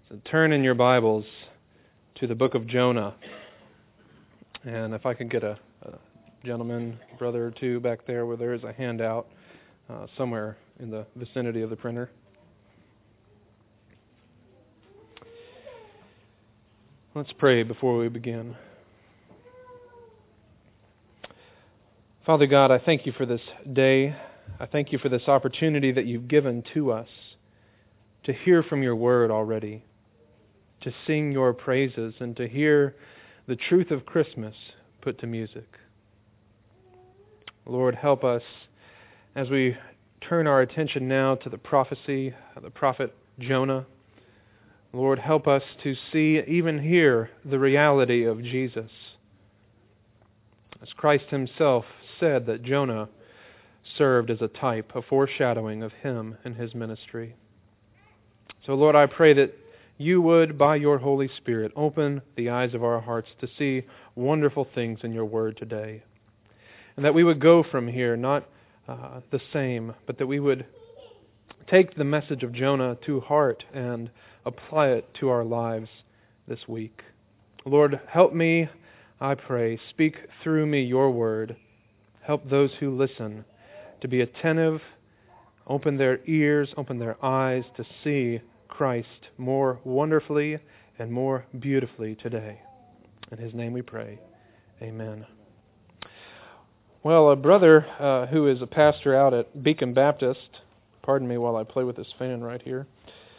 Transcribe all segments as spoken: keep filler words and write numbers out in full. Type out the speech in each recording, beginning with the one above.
So turn in your Bibles to the book of Jonah. And if I could get a, a gentleman, brother or two back there where there is a handout uh, somewhere in the vicinity of the printer. Let's pray before we begin. Father God, I thank you for this day. I thank you for this opportunity that you've given to us to hear from your word already, to sing your praises, and to hear the truth of Christmas put to music. Lord, help us as we turn our attention now to the prophecy of the prophet Jonah. Lord, help us to see, even here, the reality of Jesus. As Christ himself said that Jonah served as a type, a foreshadowing of him and his ministry. So, Lord, I pray that you would, by your Holy Spirit, open the eyes of our hearts to see wonderful things in your word today. And that we would go from here not uh, the same, but that we would take the message of Jonah to heart and apply it to our lives this week. Lord, help me, I pray. Speak through me your word. Help those who listen to be attentive, open their ears, open their eyes to see Christ more wonderfully and more beautifully today. In his name we pray. Amen. Well, a brother uh, who is a pastor out at Beacon Baptist, pardon me while I play with this fan right here.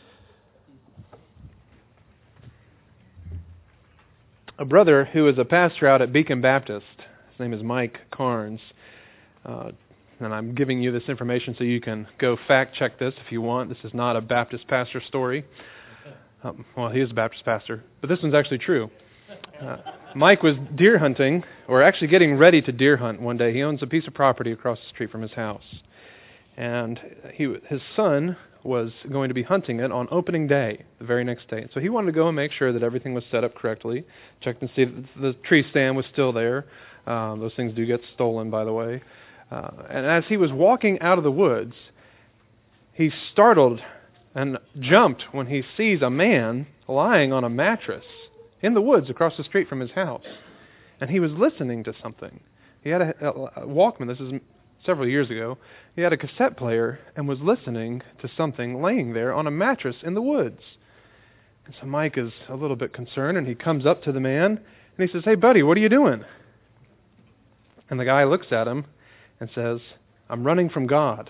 A brother who is a pastor out at Beacon Baptist, his name is Mike Carnes, uh, and I'm giving you this information so you can go fact check this if you want. This is not a Baptist pastor story. Um, well, he is a Baptist pastor, but this one's actually true. Uh, Mike was deer hunting, or actually getting ready to deer hunt one day. He owns a piece of property across the street from his house. And he, his son was going to be hunting it on opening day, the very next day. So he wanted to go and make sure that everything was set up correctly, checked and see that the tree stand was still there. Um, those things do get stolen, by the way. Uh, and as he was walking out of the woods, he's startled and jumped when he sees a man lying on a mattress in the woods across the street from his house. And he was listening to something. He had a, a, a Walkman. This is several years ago. He had a cassette player and was listening to something laying there on a mattress in the woods. And so Mike is a little bit concerned, and he comes up to the man, and he says, "Hey, buddy, what are you doing?" And the guy looks at him and says, "I'm running from God."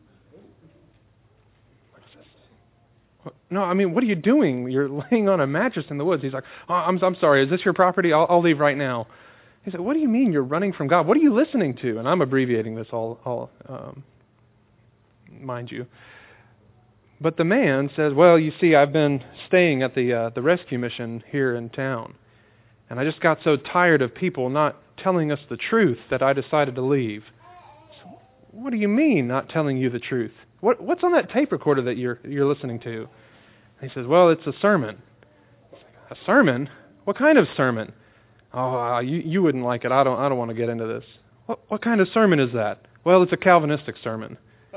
"No, I mean, what are you doing? You're laying on a mattress in the woods." He's like, oh, I'm, I'm sorry, is this your property? I'll, I'll leave right now." He said, "What do you mean you're running from God? What are you listening to?" And I'm abbreviating this all, all um, mind you. But the man says, "Well, you see, I've been staying at the uh, the rescue mission here in town. And I just got so tired of people not telling us the truth that I decided to leave." So, "What do you mean, not telling you the truth? What What's on that tape recorder that you're you're listening to?" And he says, "Well, it's a sermon." "A sermon? What kind of sermon?" "Oh, uh, you you wouldn't like it. I don't I don't want to get into this." What what kind of sermon is that?" "Well, it's a Calvinistic sermon."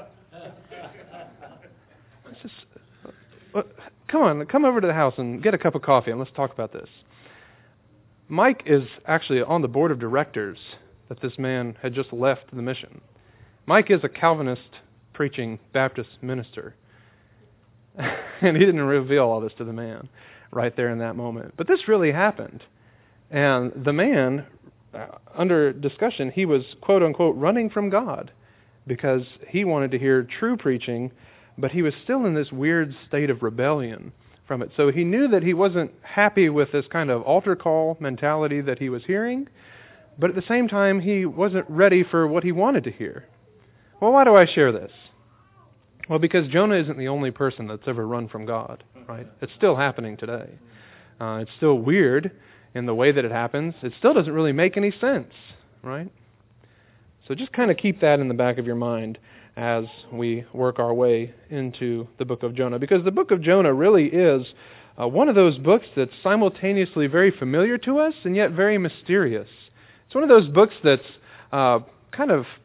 It's just, uh, come on, come over to the house and get a cup of coffee and let's talk about this. Mike is actually on the board of directors that this man had just left the mission. Mike is a Calvinist preaching Baptist minister. And he didn't reveal all this to the man right there in that moment. But this really happened. And the man, uh, under discussion, he was, quote unquote, running from God because he wanted to hear true preaching, but he was still in this weird state of rebellion from it. So he knew that he wasn't happy with this kind of altar call mentality that he was hearing, but at the same time, he wasn't ready for what he wanted to hear. Well, why do I share this? Well, because Jonah isn't the only person that's ever run from God, right? It's still happening today. Uh, it's still weird in the way that it happens. It still doesn't really make any sense, right? So just kind of keep that in the back of your mind as we work our way into the book of Jonah. Because the book of Jonah really is uh, one of those books that's simultaneously very familiar to us and yet very mysterious. It's one of those books that's uh, kind of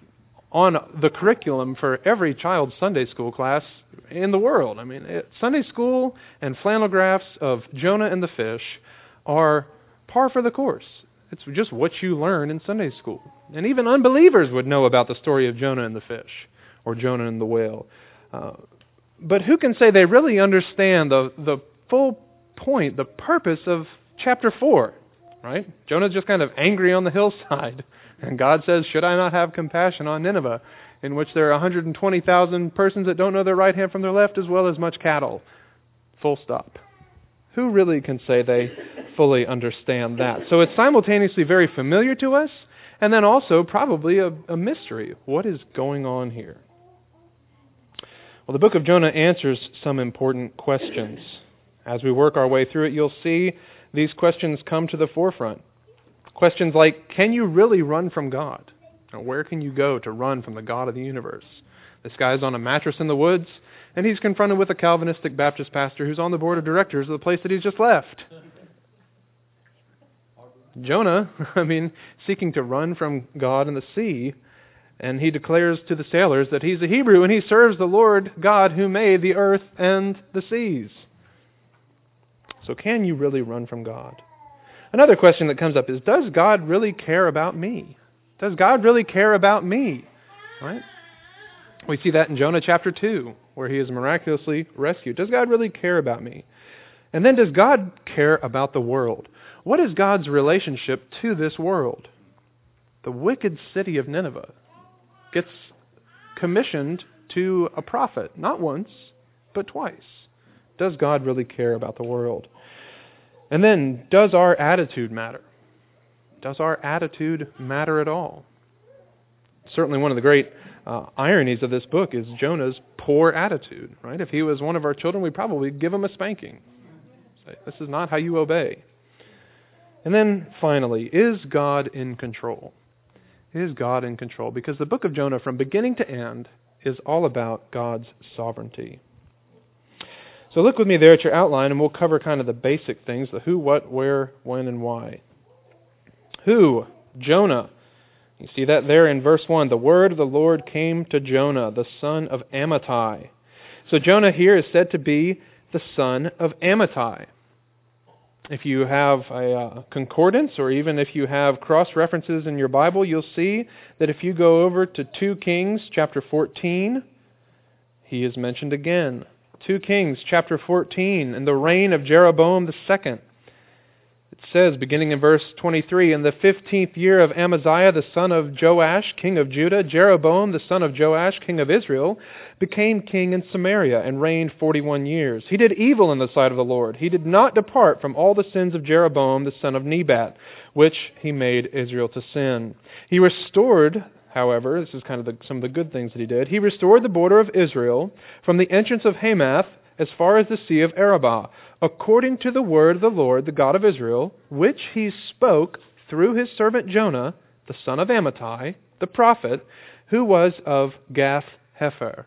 on the curriculum for every child's Sunday school class in the world. I mean, it, Sunday school and flannel graphs of Jonah and the fish are par for the course. It's just what you learn in Sunday school. And even unbelievers would know about the story of Jonah and the fish, or Jonah and the whale. Uh, but who can say they really understand the, the full point, the purpose of chapter four, right? Jonah's just kind of angry on the hillside. And God says, should I not have compassion on Nineveh, in which there are one hundred twenty thousand persons that don't know their right hand from their left, as well as much cattle? Full stop. Who really can say they fully understand that? So it's simultaneously very familiar to us, and then also probably a, a mystery. What is going on here? Well, the book of Jonah answers some important questions. As we work our way through it, you'll see these questions come to the forefront. Questions like, can you really run from God? Or where can you go to run from the God of the universe? This guy's on a mattress in the woods, and he's confronted with a Calvinistic Baptist pastor who's on the board of directors of the place that he's just left. Jonah, I mean, seeking to run from God in the sea, and he declares to the sailors that he's a Hebrew and he serves the Lord God who made the earth and the seas. So can you really run from God? Another question that comes up is, does God really care about me? Does God really care about me? Right? We see that in Jonah chapter two, where he is miraculously rescued. Does God really care about me? And then does God care about the world? What is God's relationship to this world? The wicked city of Nineveh gets commissioned to a prophet, not once, but twice. Does God really care about the world? And then, does our attitude matter? Does our attitude matter at all? Certainly one of the great uh, ironies of this book is Jonah's poor attitude, right? If he was one of our children, we'd probably give him a spanking. Say, this is not how you obey. And then, finally, is God in control? Is God in control? Because the book of Jonah, from beginning to end, is all about God's sovereignty. So look with me there at your outline, and we'll cover kind of the basic things, the who, what, where, when, and why. Who? Jonah. You see that there in verse one. The word of the Lord came to Jonah, the son of Amittai. So Jonah here is said to be the son of Amittai. If you have a uh, concordance, or even if you have cross-references in your Bible, you'll see that if you go over to Second Kings chapter fourteen, he is mentioned again. Second Kings chapter fourteen, in the reign of Jeroboam the second. It says, beginning in verse twenty-three, in the fifteenth year of Amaziah the son of Joash, king of Judah, Jeroboam the son of Joash, king of Israel, became king in Samaria and reigned forty-one years. He did evil in the sight of the Lord. He did not depart from all the sins of Jeroboam the son of Nebat, which he made Israel to sin. He restored, however, this is kind of the, some of the good things that he did, he restored the border of Israel from the entrance of Hamath as far as the Sea of Arabah, according to the word of the Lord, the God of Israel, which he spoke through his servant Jonah, the son of Amittai, the prophet, who was of Gath-Hepher.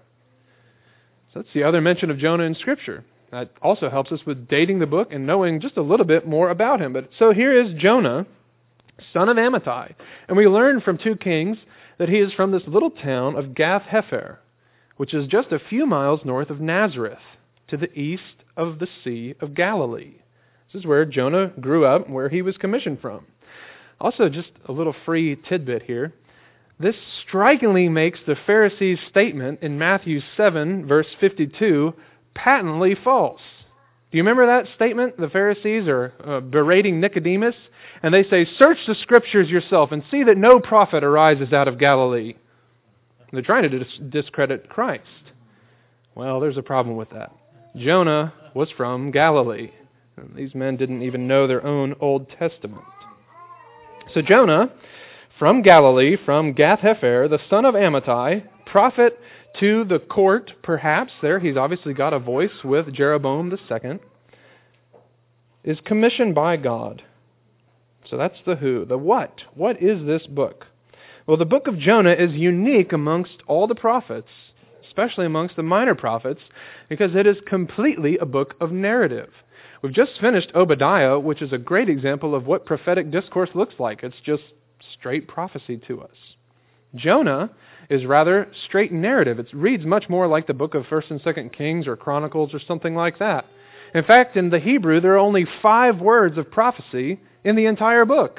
So that's the other mention of Jonah in Scripture. That also helps us with dating the book and knowing just a little bit more about him. But so here is Jonah, son of Amittai. And we learn from Second Kings that he is from this little town of Gath-Hepher, which is just a few miles north of Nazareth, to the east of the Sea of Galilee. This is where Jonah grew up, where he was commissioned from. Also, just a little free tidbit here. This strikingly makes the Pharisees' statement in Matthew seven, verse fifty-two, patently false. Do you remember that statement? The Pharisees are uh, berating Nicodemus, and they say, search the Scriptures yourself and see that no prophet arises out of Galilee. They're trying to dis- discredit Christ. Well, there's a problem with that. Jonah was from Galilee. And these men didn't even know their own Old Testament. So Jonah, from Galilee, from Gath-Hepher, the son of Amittai, prophet to the court, perhaps, there he's obviously got a voice with Jeroboam the second, is commissioned by God. So that's the who. The what. What is this book? Well, the book of Jonah is unique amongst all the prophets, especially amongst the minor prophets, because it is completely a book of narrative. We've just finished Obadiah, which is a great example of what prophetic discourse looks like. It's just straight prophecy to us. Jonah is rather straight narrative. It reads much more like the book of First and Second Kings or Chronicles or something like that. In fact, in the Hebrew, there are only five words of prophecy in the entire book.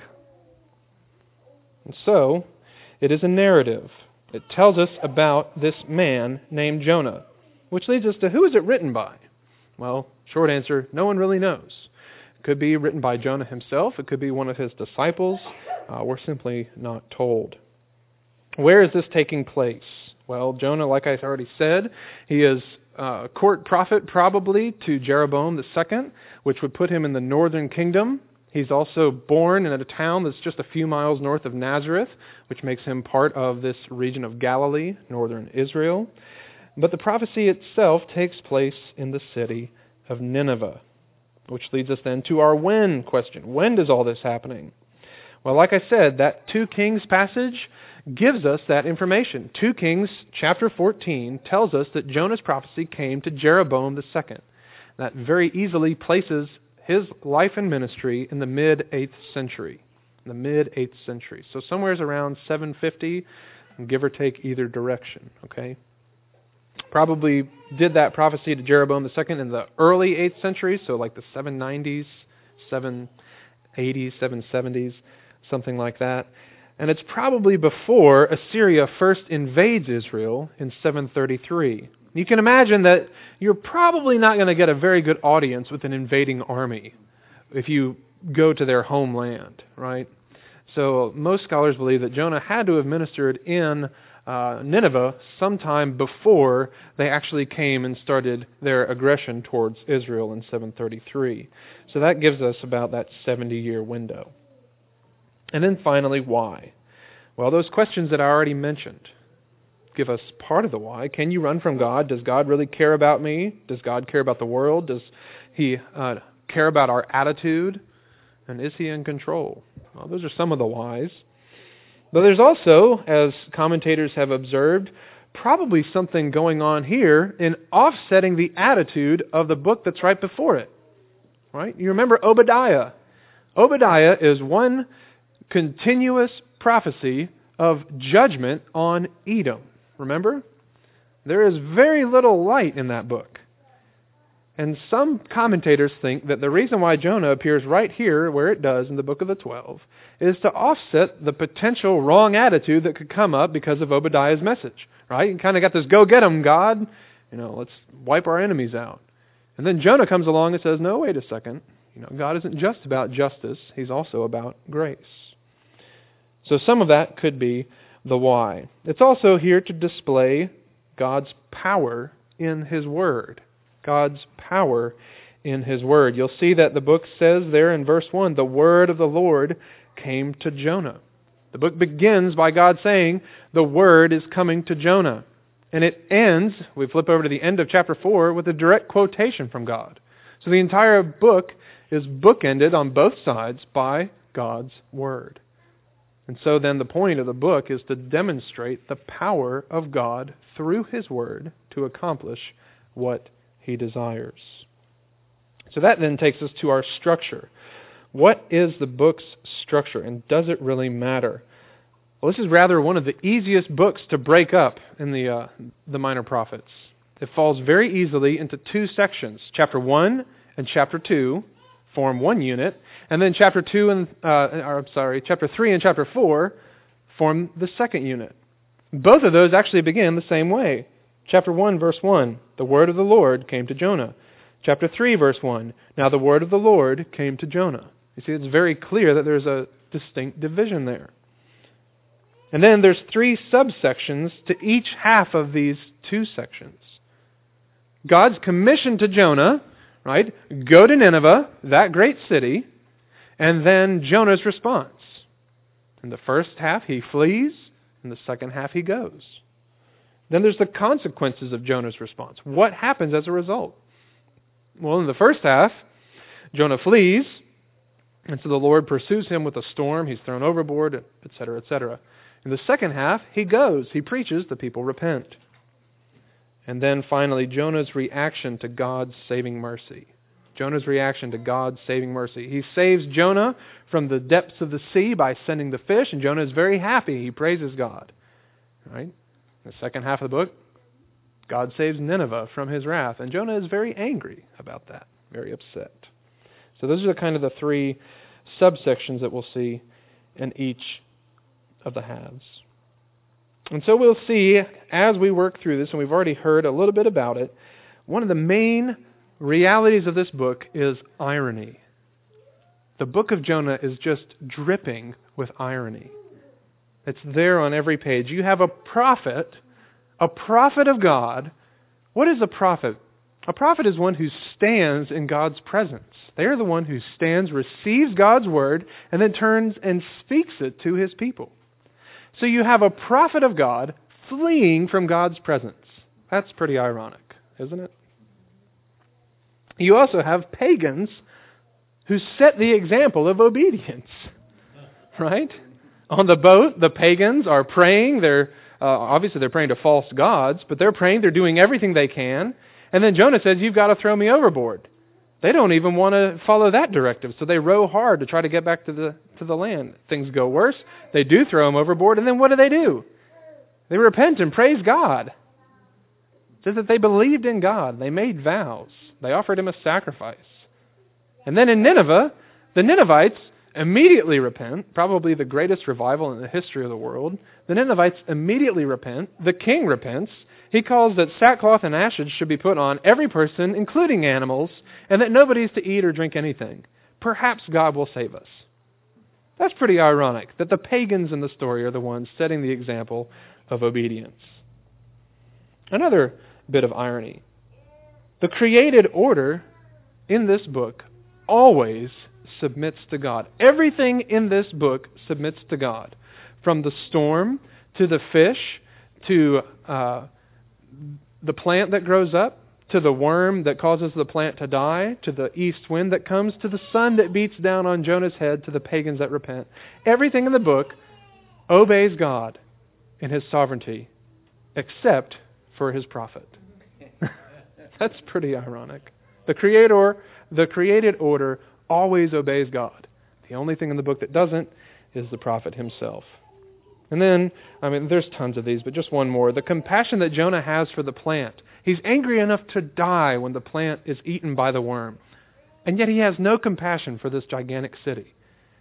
And so, it is a narrative. It tells us about this man named Jonah, which leads us to who is it written by? Well, short answer, no one really knows. It could be written by Jonah himself. It could be one of his disciples. Uh, we're simply not told. Where is this taking place? Well, Jonah, like I already said, he is a court prophet probably to Jeroboam the Second, which would put him in the northern kingdom. He's also born in a town that's just a few miles north of Nazareth, which makes him part of this region of Galilee, northern Israel. But the prophecy itself takes place in the city of Nineveh, which leads us then to our when question. When does all this happening? Well, like I said, that Second Kings passage gives us that information. Second Kings chapter fourteen tells us that Jonah's prophecy came to Jeroboam the Second. That very easily places his life and ministry in the mid-eighth century. In the mid-eighth century. So somewhere around seven fifty, give or take either direction. Okay? Probably did that prophecy to Jeroboam the Second in the early eighth century, so like the seven nineties, seven eighties, seven seventies, something like that. And it's probably before Assyria first invades Israel in seven thirty-three. You can imagine that you're probably not going to get a very good audience with an invading army if you go to their homeland, right? So most scholars believe that Jonah had to have ministered in uh, Nineveh sometime before they actually came and started their aggression towards Israel in seven thirty-three. So that gives us about that seventy-year window. And then finally, why? Well, those questions that I already mentioned give us part of the why. Can you run from God? Does God really care about me? Does God care about the world? Does He uh, care about our attitude? And is He in control? Well, those are some of the whys. But there's also, as commentators have observed, probably something going on here in offsetting the attitude of the book that's right before it. Right? You remember Obadiah. Obadiah is one continuous prophecy of judgment on Edom. Remember? There is very little light in that book. And some commentators think that the reason why Jonah appears right here, where it does in the book of the Twelve, is to offset the potential wrong attitude that could come up because of Obadiah's message. Right? You kind of got this, go get them, God. You know, let's wipe our enemies out. And then Jonah comes along and says, no, wait a second. You know, God isn't just about justice. He's also about grace. So some of that could be the why. It's also here to display God's power in His Word. God's power in His Word. You'll see that the book says there in verse one, the word of the Lord came to Jonah. The book begins by God saying, the word is coming to Jonah. And it ends, we flip over to the end of chapter four, with a direct quotation from God. So the entire book is bookended on both sides by God's Word. And so then the point of the book is to demonstrate the power of God through His Word to accomplish what He desires. So that then takes us to our structure. What is the book's structure, and does it really matter? Well, this is rather one of the easiest books to break up in the uh, the Minor Prophets. It falls very easily into two sections. Chapter one and chapter two form one unit, and then chapter two and uh, or, I'm sorry, chapter three and chapter four form the second unit. Both of those actually begin the same way. Chapter one, verse one, the word of the Lord came to Jonah. Chapter three, verse one, now the word of the Lord came to Jonah. You see, it's very clear that there's a distinct division there. And then there's three subsections to each half of these two sections. God's commission to Jonah, right? Go to Nineveh, that great city, and then Jonah's response. In the first half, he flees. In the second half, he goes. Then there's the consequences of Jonah's response. What happens as a result? Well, in the first half, Jonah flees, and so the Lord pursues him with a storm. He's thrown overboard, et cetera, et cetera. In the second half, he goes. He preaches, the people repent. And then finally, Jonah's reaction to God's saving mercy. Jonah's reaction to God's saving mercy. He saves Jonah from the depths of the sea by sending the fish, and Jonah is very happy. He praises God. right? The second half of the book, God saves Nineveh from his wrath, and Jonah is very angry about that, very upset. So those are the kind of the three subsections that we'll see in each of the halves. And so we'll see as we work through this, and we've already heard a little bit about it, one of the main realities of this book is irony. The book of Jonah is just dripping with irony. It's there on every page. You have a prophet, a prophet of God. What is a prophet? A prophet is one who stands in God's presence. They are the one who stands, receives God's word, and then turns and speaks it to his people. So you have a prophet of God fleeing from God's presence. That's pretty ironic, isn't it? You also have pagans who set the example of obedience, right? On the boat, the pagans are praying. They're uh, obviously they're praying to false gods, but they're praying. They're doing everything they can. And then Jonah says, "You've got to throw me overboard." They don't even want to follow that directive, so they row hard to try to get back to the to the land. Things go worse. They do throw him overboard, and then what do they do? They repent and praise God. It says that they believed in God. They made vows. They offered him a sacrifice. And then in Nineveh, the Ninevites immediately repent, probably the greatest revival in the history of the world. The Ninevites immediately repent. The king repents. He calls that sackcloth and ashes should be put on every person, including animals, and that nobody is to eat or drink anything. Perhaps God will save us. That's pretty ironic, that the pagans in the story are the ones setting the example of obedience. Another bit of irony. The created order in this book always submits to God. Everything in this book submits to God. From the storm, to the fish, to uh, the plant that grows up, to the worm that causes the plant to die, to the east wind that comes, to the sun that beats down on Jonah's head, to the pagans that repent. Everything in the book obeys God in his sovereignty, except for his prophet. That's pretty ironic. The creator, the created order always obeys God. The only thing in the book that doesn't is the prophet himself. And then, I mean, there's tons of these, but just one more. The compassion that Jonah has for the plant. He's angry enough to die when the plant is eaten by the worm. And yet he has no compassion for this gigantic city.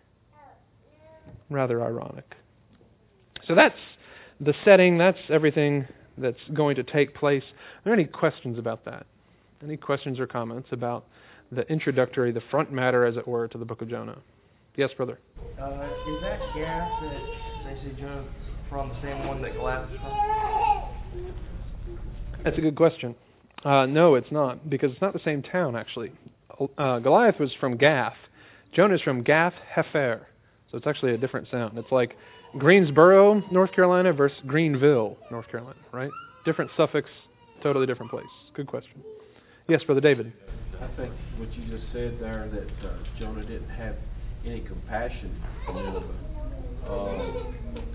Rather ironic. So that's the setting. That's everything that's going to take place. Are there any questions about that? Any questions or comments about the introductory, the front matter, as it were, to the book of Jonah? Yes, brother? Uh, is that Gath that they say Jonah from the same one that Goliath is from? That's a good question. Uh, no, it's not, because it's not the same town, actually. Uh, Goliath was from Gath. Jonah is from Gath Hefer. So it's actually a different sound. It's like Greensboro, North Carolina versus Greenville, North Carolina, right? Different suffix, totally different place. Good question. Yes, Brother David. I think what you just said there, that uh, Jonah didn't have any compassion for Nineveh. Uh,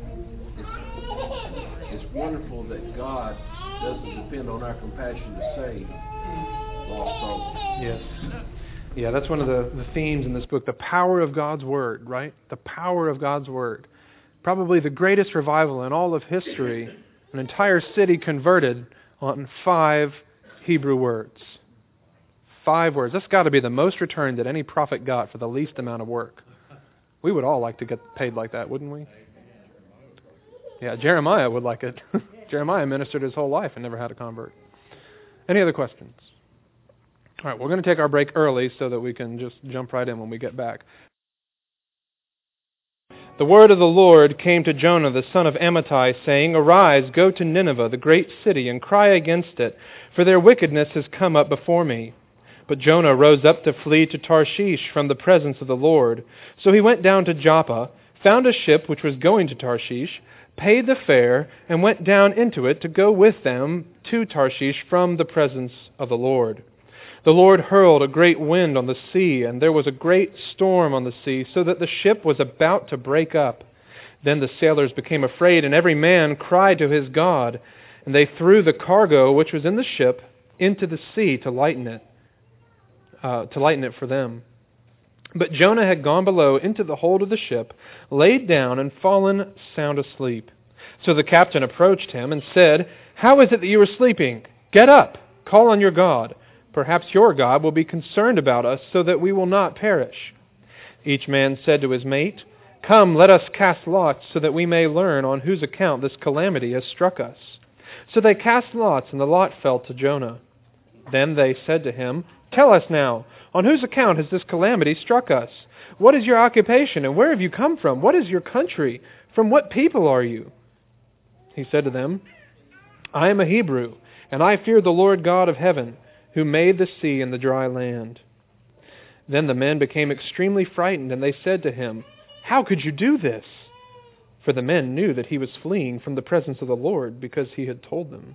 it's, it's wonderful that God doesn't depend on our compassion to save lost souls. Yes. Yeah, that's one of the, the themes in this book, the power of God's Word, right? The power of God's Word. Probably the greatest revival in all of history, an entire city converted on five Hebrew words. Five words. That's got to be the most return that any prophet got for the least amount of work. We would all like to get paid like that, wouldn't we? Yeah, Jeremiah would like it. Jeremiah ministered his whole life and never had a convert. Any other questions? All right, we're going to take our break early so that we can just jump right in when we get back. The word of the Lord came to Jonah, the son of Amittai, saying, "Arise, go to Nineveh, the great city, and cry against it, for their wickedness has come up before me." But Jonah rose up to flee to Tarshish from the presence of the Lord. So he went down to Joppa, found a ship which was going to Tarshish, paid the fare, and went down into it to go with them to Tarshish from the presence of the Lord. The Lord hurled a great wind on the sea, and there was a great storm on the sea, so that the ship was about to break up. Then the sailors became afraid, and every man cried to his God, and they threw the cargo which was in the ship into the sea to lighten it. Uh, to lighten it for them. But Jonah had gone below into the hold of the ship, laid down and fallen sound asleep. So the captain approached him and said, "How is it that you are sleeping? Get up, call on your God. Perhaps your God will be concerned about us so that we will not perish." Each man said to his mate, "Come, let us cast lots so that we may learn on whose account this calamity has struck us." So they cast lots, and the lot fell to Jonah. Then they said to him, "Tell us now, on whose account has this calamity struck us? What is your occupation, and where have you come from? What is your country? From what people are you?" He said to them, "I am a Hebrew, and I fear the Lord God of heaven, who made the sea and the dry land." Then the men became extremely frightened, and they said to him, "How could you do this?" For the men knew that he was fleeing from the presence of the Lord, because he had told them.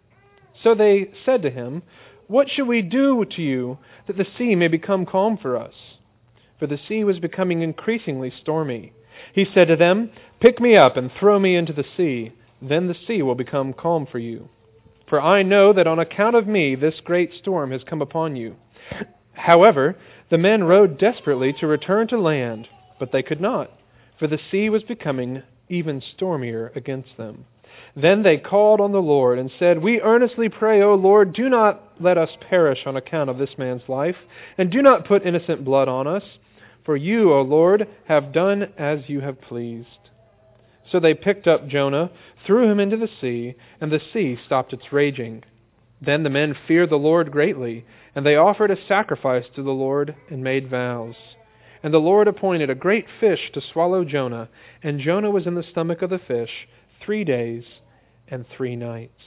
So they said to him, "What shall we do to you that the sea may become calm for us?" For the sea was becoming increasingly stormy. He said to them, "Pick me up and throw me into the sea. Then the sea will become calm for you. For I know that on account of me this great storm has come upon you." However, the men rowed desperately to return to land, but they could not, for the sea was becoming even stormier against them. Then they called on the Lord and said, "We earnestly pray, O Lord, do not let us perish on account of this man's life, and do not put innocent blood on us. For you, O Lord, have done as you have pleased." So they picked up Jonah, threw him into the sea, and the sea stopped its raging. Then the men feared the Lord greatly, and they offered a sacrifice to the Lord and made vows. And the Lord appointed a great fish to swallow Jonah, and Jonah was in the stomach of the fish three days and three nights.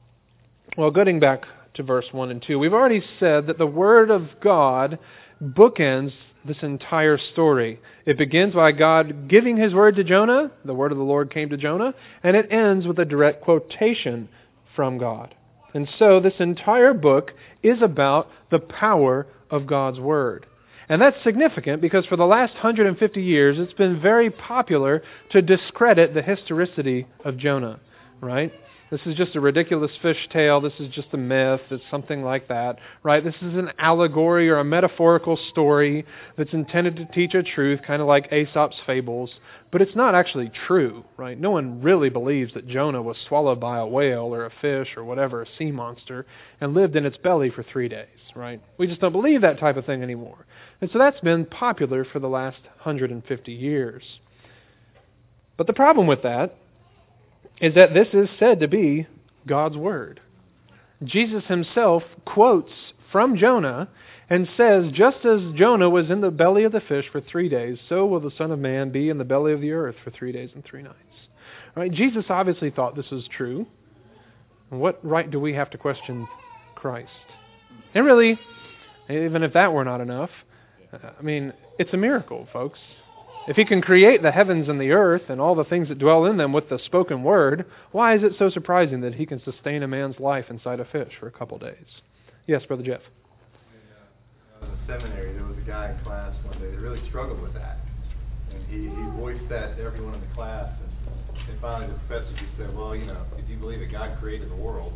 Well, getting back to verse one and two, we've already said that the Word of God bookends this entire story. It begins by God giving His word to Jonah, the word of the Lord came to Jonah, and it ends with a direct quotation from God. And so this entire book is about the power of God's Word. And that's significant because for the last one hundred fifty years, it's been very popular to discredit the historicity of Jonah, right? This is just a ridiculous fish tale. This is just a myth. It's something like that, right? This is an allegory or a metaphorical story that's intended to teach a truth, kind of like Aesop's fables. But it's not actually true, right? No one really believes that Jonah was swallowed by a whale or a fish or whatever, a sea monster, and lived in its belly for three days, right? We just don't believe that type of thing anymore. And so that's been popular for the last one hundred fifty years. But the problem with that is that this is said to be God's Word. Jesus Himself quotes from Jonah and says, just as Jonah was in the belly of the fish for three days, so will the Son of Man be in the belly of the earth for three days and three nights. Right? Jesus obviously thought this was true. And what right do we have to question Christ? And really, even if that were not enough, I mean, it's a miracle, folks. If He can create the heavens and the earth and all the things that dwell in them with the spoken word, why is it so surprising that He can sustain a man's life inside a fish for a couple days? Yes, Brother Jeff. In the seminary, there was a guy in class one day that really struggled with that. And he, he voiced that to everyone in the class. And, and finally the professor just said, well, you know, if you believe that God created the world,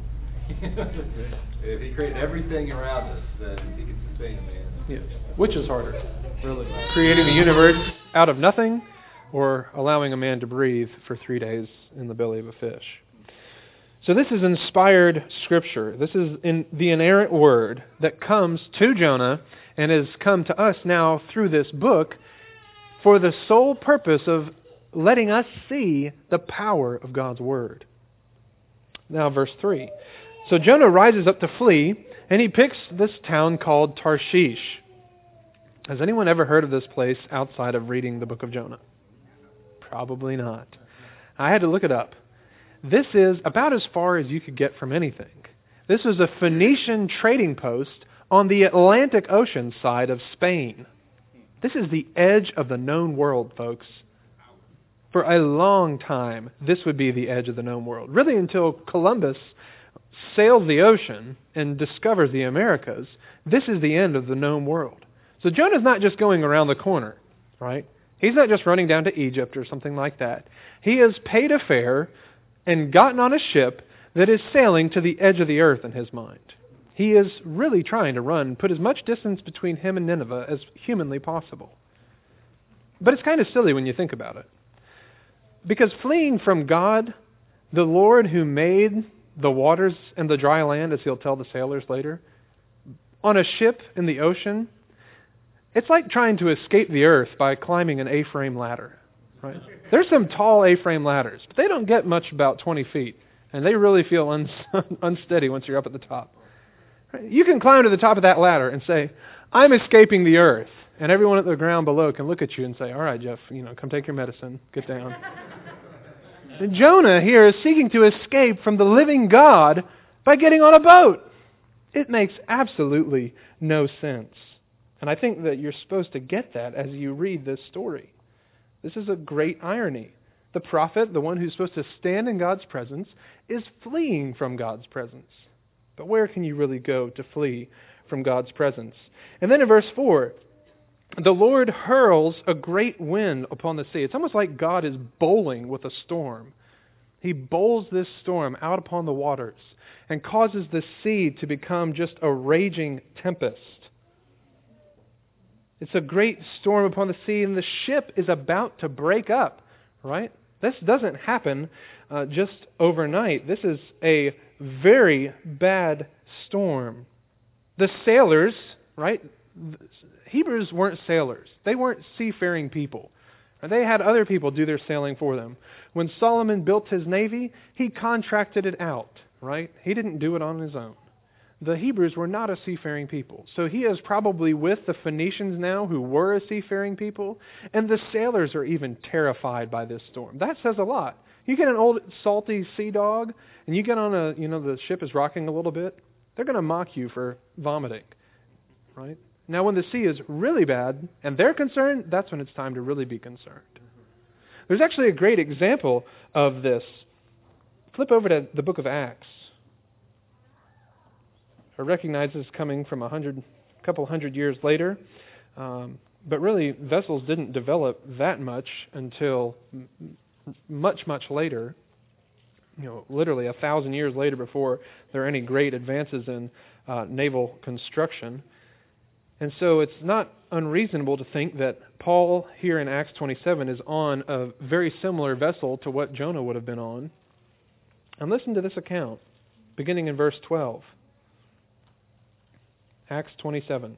if He created everything around us, then He can sustain a man. Yes. Which is harder, really? Creating the universe out of nothing or allowing a man to breathe for three days in the belly of a fish? So this is inspired Scripture. This is in the inerrant Word that comes to Jonah and has come to us now through this book for the sole purpose of letting us see the power of God's Word. Now verse three. So Jonah rises up to flee, and he picks this town called Tarshish. Has anyone ever heard of this place outside of reading the book of Jonah? Probably not. I had to look it up. This is about as far as you could get from anything. This was a Phoenician trading post on the Atlantic Ocean side of Spain. This is the edge of the known world, folks. For a long time, this would be the edge of the known world. Really until Columbus sails the ocean and discovers the Americas, this is the end of the known world. So Jonah's not just going around the corner, right? He's not just running down to Egypt or something like that. He has paid a fare and gotten on a ship that is sailing to the edge of the earth in his mind. He is really trying to run, put as much distance between him and Nineveh as humanly possible. But it's kind of silly when you think about it. Because fleeing from God The Lord who made the waters and the dry land, as he'll tell the sailors later, on a ship in the ocean, it's like trying to escape the earth by climbing an A-frame ladder. Right? There's some tall A-frame ladders, but they don't get much about twenty feet, and they really feel un- unsteady once you're up at the top. Right? You can climb to the top of that ladder and say, I'm escaping the earth. And everyone at the ground below can look at you and say, all right, Jeff, you know, come take your medicine, get down. And Jonah here is seeking to escape from the living God by getting on a boat. It makes absolutely no sense. And I think that you're supposed to get that as you read this story. This is a great irony. The prophet, the one who's supposed to stand in God's presence, is fleeing from God's presence. But where can you really go to flee from God's presence? And then in verse four, the Lord hurls a great wind upon the sea. It's almost like God is bowling with a storm. He bowls this storm out upon the waters and causes the sea to become just a raging tempest. It's a great storm upon the sea, and the ship is about to break up, right? This doesn't happen uh, just overnight. This is a very bad storm. The sailors, right? Hebrews weren't sailors. They weren't seafaring people. They had other people do their sailing for them. When Solomon built his navy, he contracted it out, right? He didn't do it on his own. The Hebrews were not a seafaring people. So he is probably with the Phoenicians now who were a seafaring people, and the sailors are even terrified by this storm. That says a lot. You get an old salty sea dog, and you get on a, you know, the ship is rocking a little bit, they're going to mock you for vomiting, right? Now when the sea is really bad, and they're concerned, that's when it's time to really be concerned. There's actually a great example of this. Flip over to the book of Acts. I recognize this coming from a hundred, couple hundred years later, um, but really vessels didn't develop that much until m- much, much later. You know, literally a thousand years later before there are any great advances in uh, naval construction. And so it's not unreasonable to think that Paul here in Acts twenty-seven is on a very similar vessel to what Jonah would have been on. And listen to this account, beginning in verse twelve. Acts twenty-seven.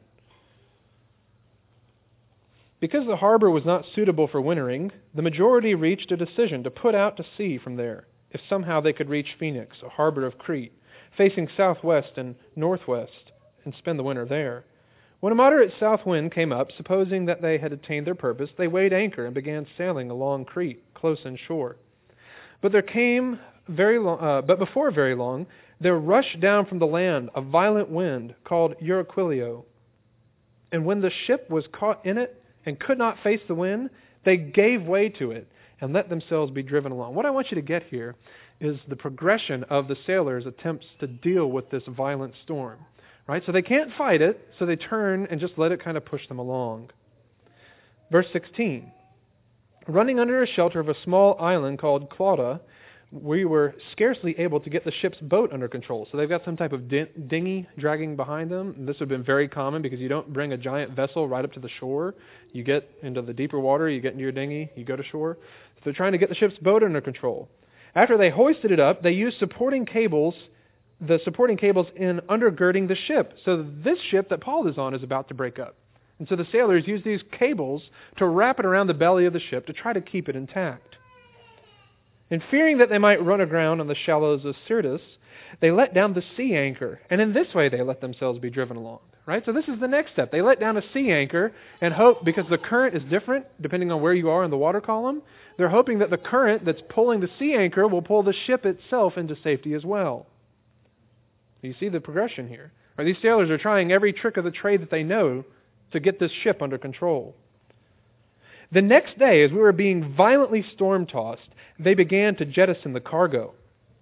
Because the harbor was not suitable for wintering, the majority reached a decision to put out to sea from there, if somehow they could reach Phoenix, a harbor of Crete, facing southwest and northwest, and spend the winter there. When a moderate south wind came up, supposing that they had attained their purpose, they weighed anchor and began sailing along Crete, close inshore. But there came very long, uh, but before very long, there rushed down from the land a violent wind called Euraquilio. And when the ship was caught in it and could not face the wind, they gave way to it and let themselves be driven along. What I want you to get here is the progression of the sailors' attempts to deal with this violent storm. Right? So they can't fight it, so they turn and just let it kind of push them along. Verse sixteen. Running under a shelter of a small island called Clauda, we were scarcely able to get the ship's boat under control. So they've got some type of dinghy dragging behind them. And this would have been very common because you don't bring a giant vessel right up to the shore. You get into the deeper water, you get into your dinghy, you go to shore. So they're trying to get the ship's boat under control. After they hoisted it up, they used supporting cables, the supporting cables in undergirding the ship. So this ship that Paul is on is about to break up. And so the sailors used these cables to wrap it around the belly of the ship to try to keep it intact. And fearing that they might run aground on the shallows of Syrtis, they let down the sea anchor. And in this way they let themselves be driven along. Right? So this is the next step. They let down a sea anchor and hope, because the current is different depending on where you are in the water column, they're hoping that the current that's pulling the sea anchor will pull the ship itself into safety as well. You see the progression here. Right? These sailors are trying every trick of the trade that they know to get this ship under control. The next day, as we were being violently storm-tossed, they began to jettison the cargo.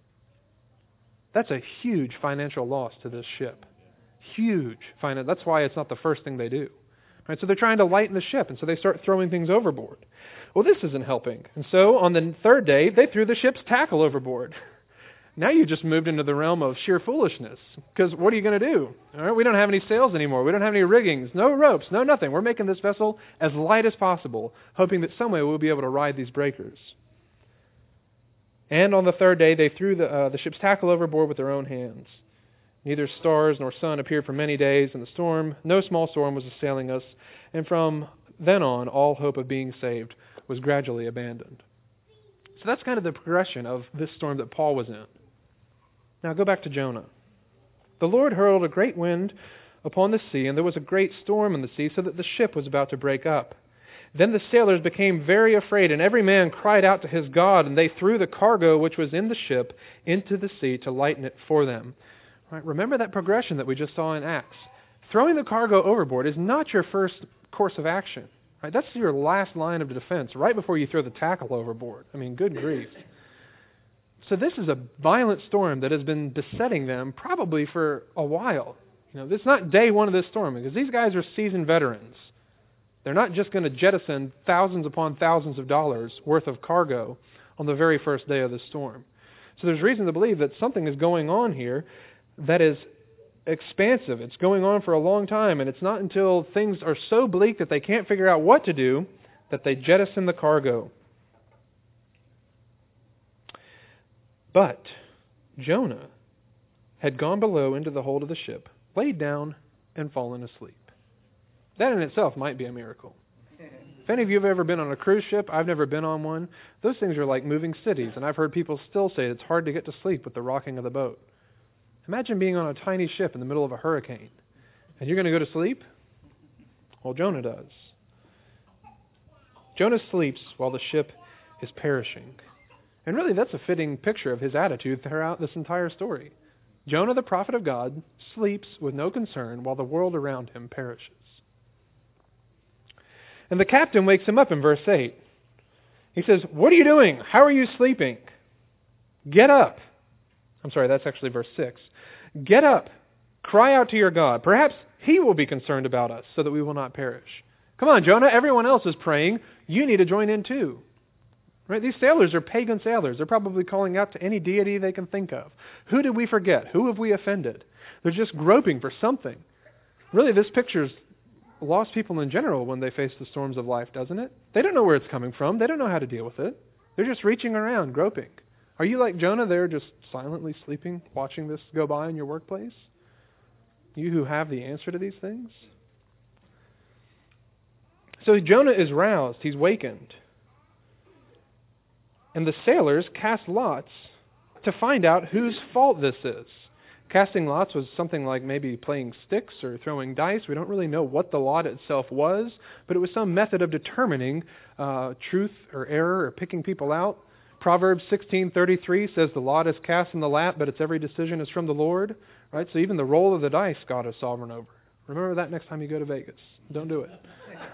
That's a huge financial loss to this ship. Huge. That's why it's not the first thing they do. Right? So they're trying to lighten the ship, and so they start throwing things overboard. Well, this isn't helping. And so on the third day, they threw the ship's tackle overboard. Now you just moved into the realm of sheer foolishness. Because what are you going to do? All right, we don't have any sails anymore. We don't have any riggings. No ropes. No nothing. We're making this vessel as light as possible, hoping that some way we'll be able to ride these breakers. And on the third day they threw the, uh, the ship's tackle overboard with their own hands. Neither stars nor sun appeared for many days, and the storm, no small storm, was assailing us. And from then on, all hope of being saved was gradually abandoned. So that's kind of the progression of this storm that Paul was in. Now go back to Jonah. The Lord hurled a great wind upon the sea, and there was a great storm in the sea, so that the ship was about to break up. Then the sailors became very afraid, and every man cried out to his God, and they threw the cargo which was in the ship into the sea to lighten it for them. Right, remember that progression that we just saw in Acts. Throwing the cargo overboard is not your first course of action. Right? That's your last line of defense, right before you throw the tackle overboard. I mean, good grief. So this is a violent storm that has been besetting them probably for a while. You know, this is not day one of this storm, because these guys are seasoned veterans. They're not just going to jettison thousands upon thousands of dollars worth of cargo on the very first day of the storm. So there's reason to believe that something is going on here that is expansive. It's going on for a long time, and it's not until things are so bleak that they can't figure out what to do that they jettison the cargo. But Jonah had gone below into the hold of the ship, laid down, and fallen asleep. That in itself might be a miracle. If any of you have ever been on a cruise ship, I've never been on one. Those things are like moving cities, and I've heard people still say it's hard to get to sleep with the rocking of the boat. Imagine being on a tiny ship in the middle of a hurricane, and you're going to go to sleep? Well, Jonah does. Jonah sleeps while the ship is perishing. And really, that's a fitting picture of his attitude throughout this entire story. Jonah, the prophet of God, sleeps with no concern while the world around him perishes. And the captain wakes him up in verse eight. He says, "What are you doing? How are you sleeping? Get up." I'm sorry, that's actually verse six. "Get up, cry out to your God. Perhaps he will be concerned about us so that we will not perish." Come on, Jonah, everyone else is praying. You need to join in too. Right? These sailors are pagan sailors. They're probably calling out to any deity they can think of. Who did we forget? Who have we offended? They're just groping for something. Really, this pictures lost people in general when they face the storms of life, doesn't it? They don't know where it's coming from. They don't know how to deal with it. They're just reaching around, groping. Are you like Jonah there, just silently sleeping, watching this go by in your workplace? You who have the answer to these things? So Jonah is roused. He's wakened. And the sailors cast lots to find out whose fault this is. Casting lots was something like maybe playing sticks or throwing dice. We don't really know what the lot itself was, but it was some method of determining uh, truth or error or picking people out. Proverbs sixteen thirty-three says the lot is cast in the lap, but its every decision is from the Lord. Right? So even the roll of the dice, God is sovereign over. Remember that next time you go to Vegas. Don't do it.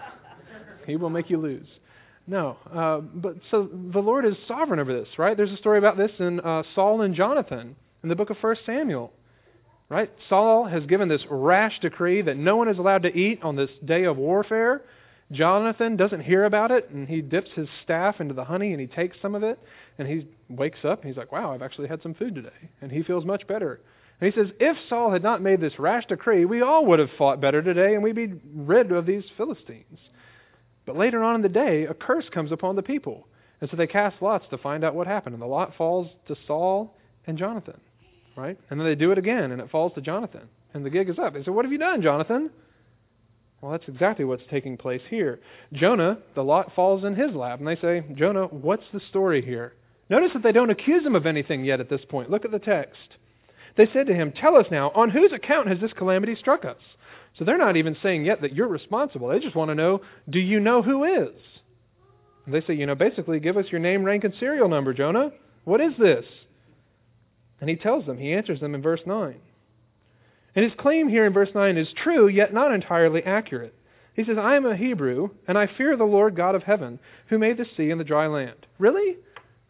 He will make you lose. No, uh, but so the Lord is sovereign over this, right? There's a story about this in uh, Saul and Jonathan in the book of First Samuel, right? Saul has given this rash decree that no one is allowed to eat on this day of warfare. Jonathan doesn't hear about it, and he dips his staff into the honey, and he takes some of it, and he wakes up, and he's like, wow, I've actually had some food today, and he feels much better. And he says, if Saul had not made this rash decree, we all would have fought better today, and we'd be rid of these Philistines. But later on in the day, a curse comes upon the people. And so they cast lots to find out what happened. And the lot falls to Saul and Jonathan, right? And then they do it again, and it falls to Jonathan. And the gig is up. They say, what have you done, Jonathan? Well, that's exactly what's taking place here. Jonah, the lot falls in his lap. And they say, Jonah, what's the story here? Notice that they don't accuse him of anything yet at this point. Look at the text. They said to him, tell us now, on whose account has this calamity struck us? So they're not even saying yet that you're responsible. They just want to know, do you know who is? And they say, you know, basically, give us your name, rank, and serial number, Jonah. What is this? And he tells them, he answers them in verse nine. And his claim here in verse nine is true, yet not entirely accurate. He says, I am a Hebrew, and I fear the Lord God of heaven, who made the sea and the dry land. Really?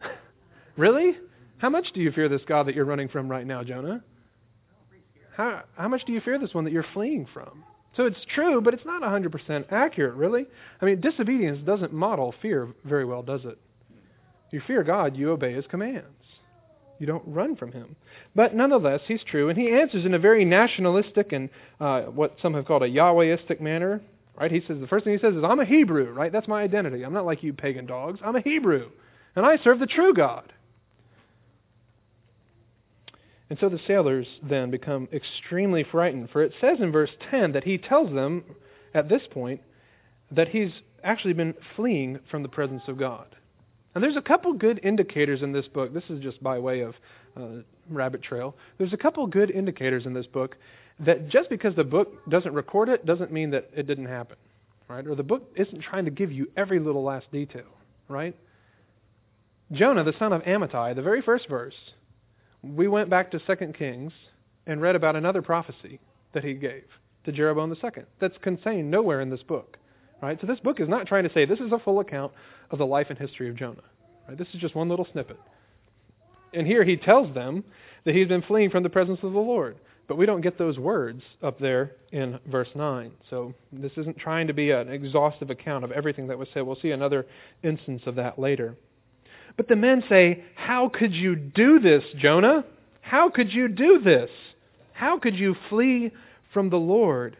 Really? How much do you fear this God that you're running from right now, Jonah? How, how much do you fear this one that you're fleeing from? So it's true, but it's not one hundred percent accurate, really. I mean, disobedience doesn't model fear very well, does it? You fear God, you obey His commands. You don't run from Him. But nonetheless, He's true, and He answers in a very nationalistic and uh, what some have called a Yahwehistic manner. Right? He says, the first thing He says is, I'm a Hebrew, right? That's my identity. I'm not like you pagan dogs. I'm a Hebrew, and I serve the true God. And so the sailors then become extremely frightened. For it says in verse ten that he tells them at this point that he's actually been fleeing from the presence of God. And there's a couple good indicators in this book. This is just by way of uh, rabbit trail. There's a couple good indicators in this book that just because the book doesn't record it doesn't mean that it didn't happen, right? Or the book isn't trying to give you every little last detail, right? Jonah, the son of Amittai, the very first verse, we went back to Second Kings and read about another prophecy that he gave to Jeroboam the second. That's contained nowhere in this book, right? So this book is not trying to say this is a full account of the life and history of Jonah, right? This is just one little snippet. And here he tells them that he's been fleeing from the presence of the Lord. But we don't get those words up there in verse nine. So this isn't trying to be an exhaustive account of everything that was said. We'll see another instance of that later. But the men say, "How could you do this, Jonah? How could you do this? How could you flee from the Lord?"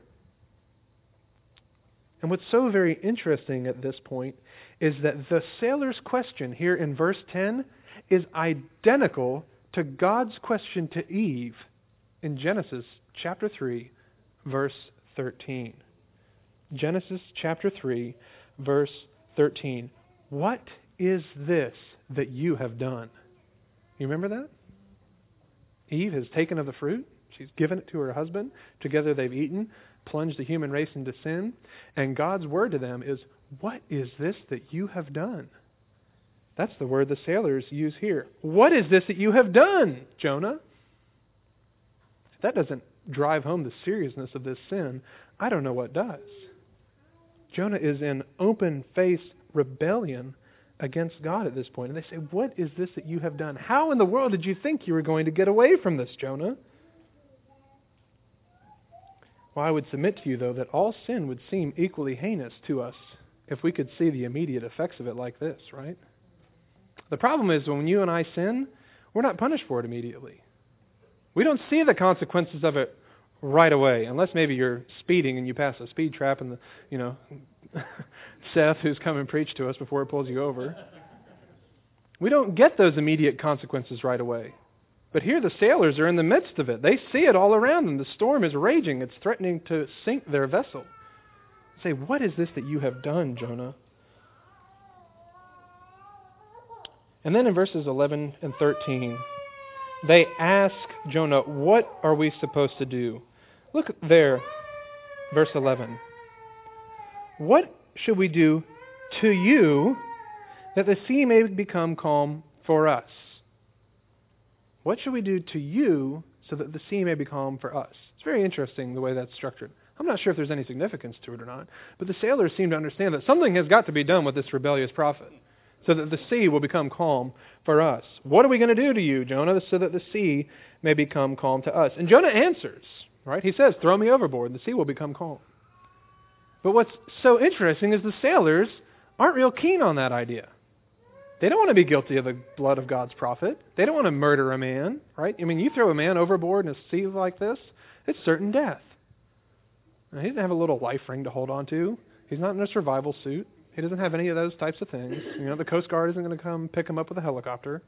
And what's so very interesting at this point is that the sailor's question here in verse ten is identical to God's question to Eve in Genesis chapter three, verse thirteen. Genesis chapter three, verse thirteen. What is this that you have done? You remember that? Eve has taken of the fruit. She's given it to her husband. Together they've eaten, plunged the human race into sin. And God's word to them is, "What is this that you have done?" That's the word the sailors use here. What is this that you have done, Jonah? If that doesn't drive home the seriousness of this sin, I don't know what does. Jonah is in open-faced rebellion against God at this point. And they say, "What is this that you have done? How in the world did you think you were going to get away from this, Jonah?" Well, I would submit to you, though, that all sin would seem equally heinous to us if we could see the immediate effects of it like this, right? The problem is when you and I sin, we're not punished for it immediately. We don't see the consequences of it right away, unless maybe you're speeding and you pass a speed trap and the, you know, Seth, who's come and preached to us before it pulls you over. We don't get those immediate consequences right away. But here the sailors are in the midst of it. They see it all around them. The storm is raging. It's threatening to sink their vessel. They say, "What is this that you have done, Jonah?" And then in verses eleven and thirteen, they ask Jonah, "What are we supposed to do?" Look there, verse eleven. "What should we do to you that the sea may become calm for us?" What should we do to you so that the sea may be calm for us? It's very interesting the way that's structured. I'm not sure if there's any significance to it or not, but the sailors seem to understand that something has got to be done with this rebellious prophet so that the sea will become calm for us. What are we going to do to you, Jonah, so that the sea may become calm to us? And Jonah answers, right? He says, "Throw me overboard, and the sea will become calm." But what's so interesting is the sailors aren't real keen on that idea. They don't want to be guilty of the blood of God's prophet. They don't want to murder a man, right? I mean, you throw a man overboard in a sea like this, it's certain death. Now, he doesn't have a little life ring to hold on to. He's not in a survival suit. He doesn't have any of those types of things. You know, the Coast Guard isn't going to come pick him up with a helicopter.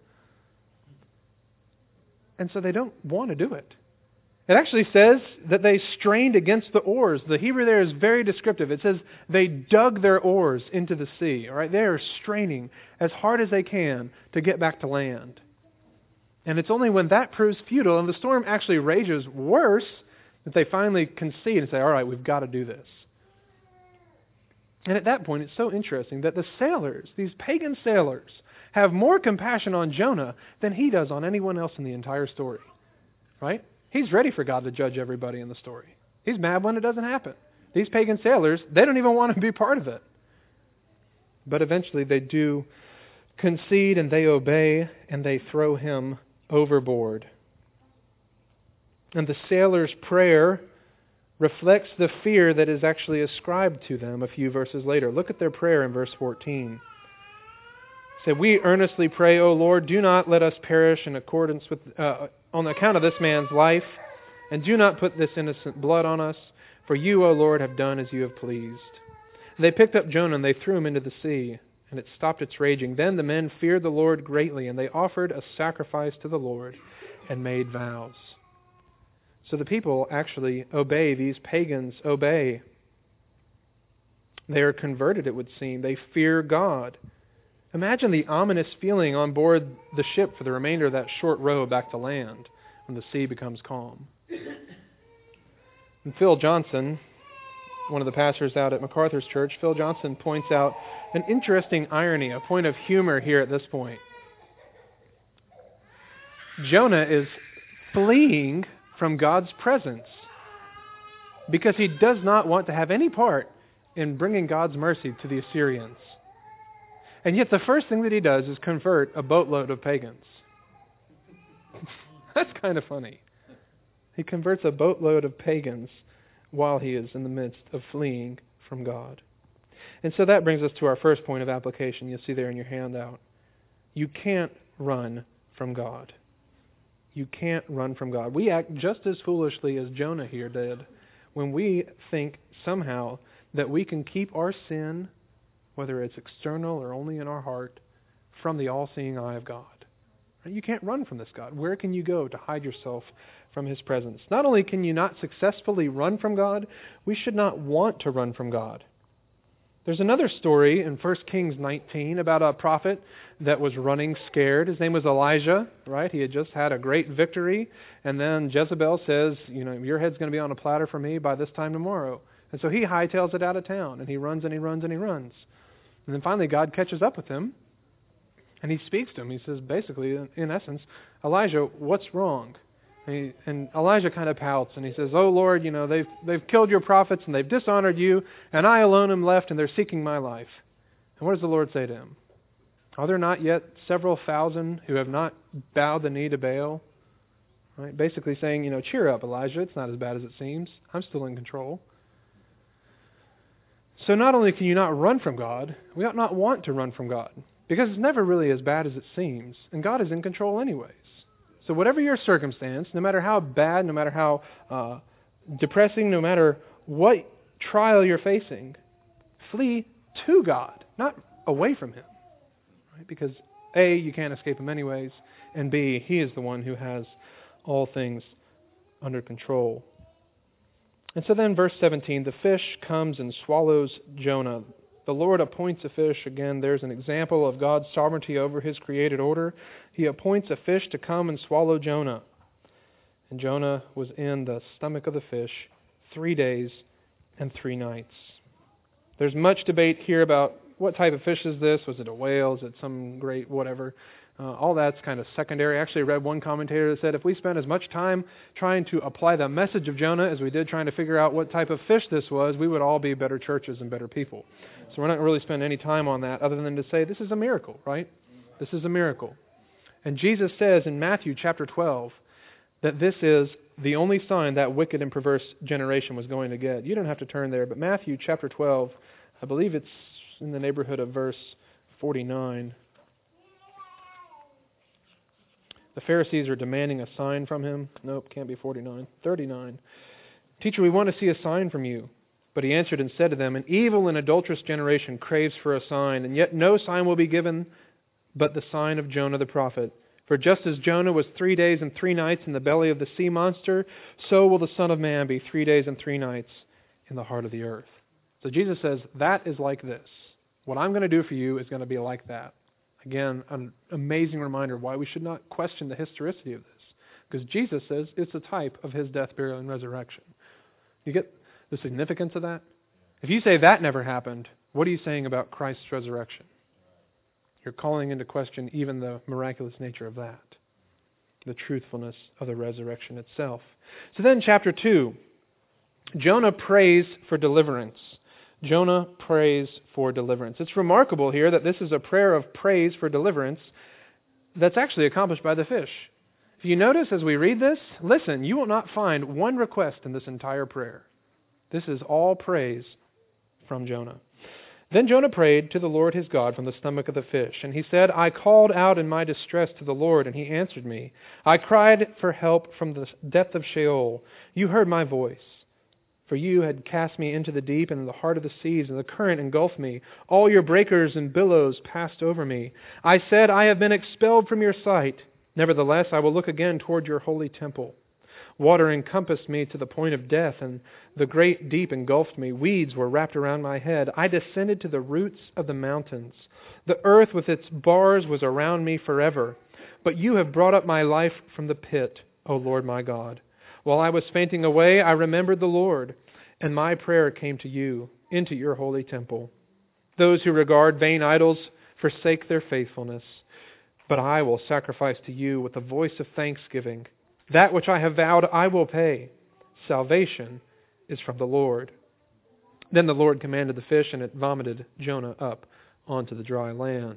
And so they don't want to do it. It actually says that they strained against the oars. The Hebrew there is very descriptive. It says they dug their oars into the sea. All right, they are straining as hard as they can to get back to land. And it's only when that proves futile and the storm actually rages worse that they finally concede and say, "All right, we've got to do this." And at that point, it's so interesting that the sailors, these pagan sailors, have more compassion on Jonah than he does on anyone else in the entire story. Right? He's ready for God to judge everybody in the story. He's mad when it doesn't happen. These pagan sailors, they don't even want to be part of it. But eventually they do concede and they obey and they throw him overboard. And the sailors' prayer reflects the fear that is actually ascribed to them a few verses later. Look at their prayer in verse fourteen. It said, "We earnestly pray, O Lord, do not let us perish in accordance with uh, on account of this man's life, and do not put this innocent blood on us, for you, O Lord, have done as you have pleased." And they picked up Jonah and they threw him into the sea, and it stopped its raging. Then the men feared the Lord greatly, and they offered a sacrifice to the Lord. and made vows. So the people actually obey. These pagans obey. They are converted, it would seem. They fear God. Imagine the ominous feeling on board the ship for the remainder of that short row back to land when the sea becomes calm. And Phil Johnson, one of the pastors out at MacArthur's church, Phil Johnson points out an interesting irony, a point of humor here at this point. Jonah is fleeing from God's presence because he does not want to have any part in bringing God's mercy to the Assyrians. And yet the first thing that he does is convert a boatload of pagans. That's kind of funny. He converts a boatload of pagans while he is in the midst of fleeing from God. And so that brings us to our first point of application. You'll see there in your handout. You can't run from God. You can't run from God. We act just as foolishly as Jonah here did when we think somehow that we can keep our sin, whether it's external or only in our heart, from the all-seeing eye of God. You can't run from this God. Where can you go to hide yourself from His presence? Not only can you not successfully run from God, we should not want to run from God. There's another story in First Kings nineteen about a prophet that was running scared. His name was Elijah, right? He had just had a great victory, and then Jezebel says, you know, your head's going to be on a platter for me by this time tomorrow. And so he hightails it out of town, and he runs and he runs and he runs. And then finally God catches up with him, and he speaks to him. He says, basically, in essence, Elijah, what's wrong? And, he, and Elijah kind of pouts, and he says, oh Lord, you know, they've they've killed your prophets, and they've dishonored you, and I alone am left, and they're seeking my life. And what does the Lord say to him? Are there not yet several thousand who have not bowed the knee to Baal? Right? Basically saying, you know, cheer up, Elijah. It's not as bad as it seems. I'm still in control. So not only can you not run from God, we ought not want to run from God, because it's never really as bad as it seems, and God is in control anyways. So whatever your circumstance, no matter how bad, no matter how uh, depressing, no matter what trial you're facing, flee to God, not away from Him. Right? Because A, you can't escape Him anyways, and B, He is the one who has all things under control. And so then verse seventeen, the fish comes and swallows Jonah. The Lord appoints a fish. Again, there's an example of God's sovereignty over His created order. He appoints a fish to come and swallow Jonah. And Jonah was in the stomach of the fish three days and three nights. There's much debate here about what type of fish is this? Was it a whale? Is it some great whatever? Uh, all that's kind of secondary. I actually read one commentator that said if we spent as much time trying to apply the message of Jonah as we did trying to figure out what type of fish this was, we would all be better churches and better people. So we're not really spending any time on that other than to say this is a miracle, right? This is a miracle. And Jesus says in Matthew chapter twelve that this is the only sign that wicked and perverse generation was going to get. You don't have to turn there, but Matthew chapter twelve, I believe it's in the neighborhood of verse forty-nine. The Pharisees are demanding a sign from Him. Nope, can't be forty-nine. thirty-nine. Teacher, we want to see a sign from you. But He answered and said to them, an evil and adulterous generation craves for a sign, and yet no sign will be given but the sign of Jonah the prophet. For just as Jonah was three days and three nights in the belly of the sea monster, so will the Son of Man be three days and three nights in the heart of the earth. So Jesus says, that is like this. What I'm going to do for you is going to be like that. Again, an amazing reminder why we should not question the historicity of this. Because Jesus says it's a type of His death, burial, and resurrection. You get the significance of that? If you say that never happened, what are you saying about Christ's resurrection? You're calling into question even the miraculous nature of that. The truthfulness of the resurrection itself. So then chapter two, Jonah prays for deliverance. Jonah prays for deliverance. It's remarkable here that this is a prayer of praise for deliverance that's actually accomplished by the fish. If you notice as we read this, listen, you will not find one request in this entire prayer. This is all praise from Jonah. Then Jonah prayed to the Lord his God from the stomach of the fish. And he said, I called out in my distress to the Lord, and He answered me. I cried for help from the depth of Sheol. You heard my voice. For you had cast me into the deep and in the heart of the seas, and the current engulfed me. All your breakers and billows passed over me. I said, I have been expelled from your sight. Nevertheless, I will look again toward your holy temple. Water encompassed me to the point of death, and the great deep engulfed me. Weeds were wrapped around my head. I descended to the roots of the mountains. The earth with its bars was around me forever. But you have brought up my life from the pit, O Lord my God. While I was fainting away, I remembered the Lord, and my prayer came to you, into your holy temple. Those who regard vain idols forsake their faithfulness, but I will sacrifice to you with a voice of thanksgiving. That which I have vowed I will pay. Salvation is from the Lord. Then the Lord commanded the fish, and it vomited Jonah up onto the dry land.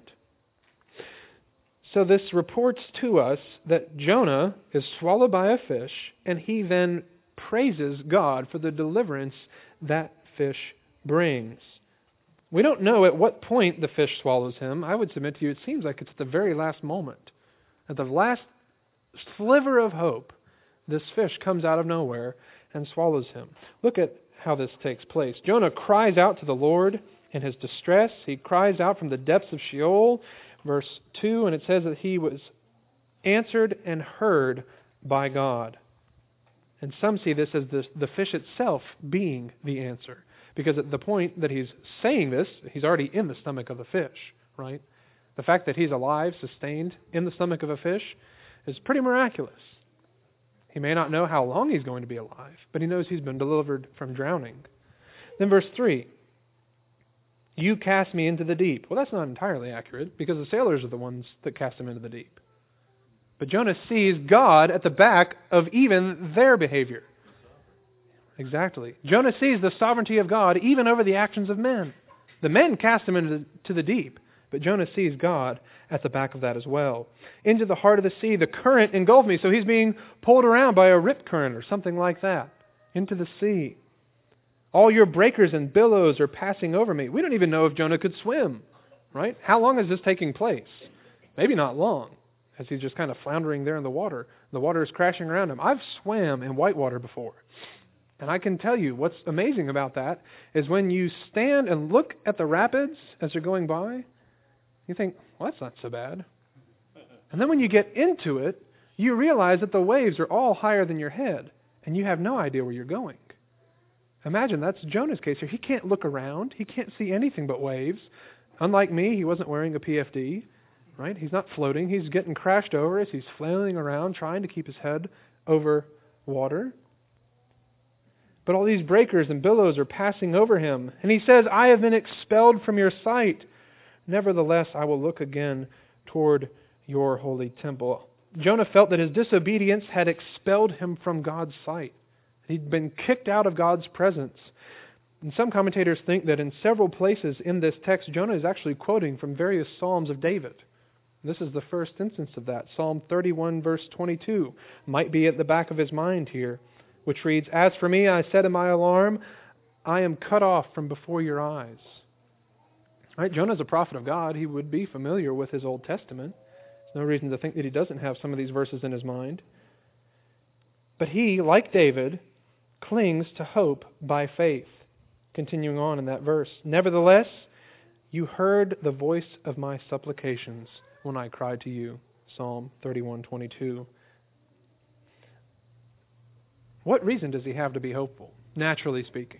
So this reports to us that Jonah is swallowed by a fish, and he then praises God for the deliverance that fish brings. We don't know at what point the fish swallows him. I would submit to you, it seems like it's at the very last moment. At the last sliver of hope, this fish comes out of nowhere and swallows him. Look at how this takes place. Jonah cries out to the Lord in his distress. He cries out from the depths of Sheol, verse two, and it says that he was answered and heard by God. And some see this as the, the fish itself being the answer. Because at the point that he's saying this, he's already in the stomach of the fish, right? The fact that he's alive, sustained in the stomach of a fish, is pretty miraculous. He may not know how long he's going to be alive, but he knows he's been delivered from drowning. Then verse three, you cast me into the deep. Well, that's not entirely accurate, because the sailors are the ones that cast him into the deep. But Jonah sees God at the back of even their behavior. Exactly. Jonah sees the sovereignty of God even over the actions of men. The men cast him into to the deep, but Jonah sees God at the back of that as well. Into the heart of the sea, the current engulfed me, so he's being pulled around by a rip current or something like that. Into the sea. All your breakers and billows are passing over me. We don't even know if Jonah could swim, right? How long is this taking place? Maybe not long, as he's just kind of floundering there in the water. The water is crashing around him. I've swam in whitewater before. And I can tell you what's amazing about that is when you stand and look at the rapids as they're going by, you think, well, that's not so bad. And then when you get into it, you realize that the waves are all higher than your head, and you have no idea where you're going. Imagine that's Jonah's case here. He can't look around. He can't see anything but waves. Unlike me, he wasn't wearing a P F D, right? He's not floating. He's getting crashed over as he's flailing around trying to keep his head over water. But all these breakers and billows are passing over him. And he says, I have been expelled from your sight. Nevertheless, I will look again toward your holy temple. Jonah felt that his disobedience had expelled him from God's sight. He'd been kicked out of God's presence. And some commentators think that in several places in this text, Jonah is actually quoting from various Psalms of David. This is the first instance of that. Psalm thirty-one, verse twenty-two, might be at the back of his mind here, which reads, As for me, I said in my alarm, I am cut off from before your eyes. Right? Jonah's a prophet of God. He would be familiar with his Old Testament. There's no reason to think that he doesn't have some of these verses in his mind. But he, like David, clings to hope by faith. Continuing on in that verse. Nevertheless, you heard the voice of my supplications when I cried to you. Psalm thirty-one twenty-two. What reason does he have to be hopeful, naturally speaking?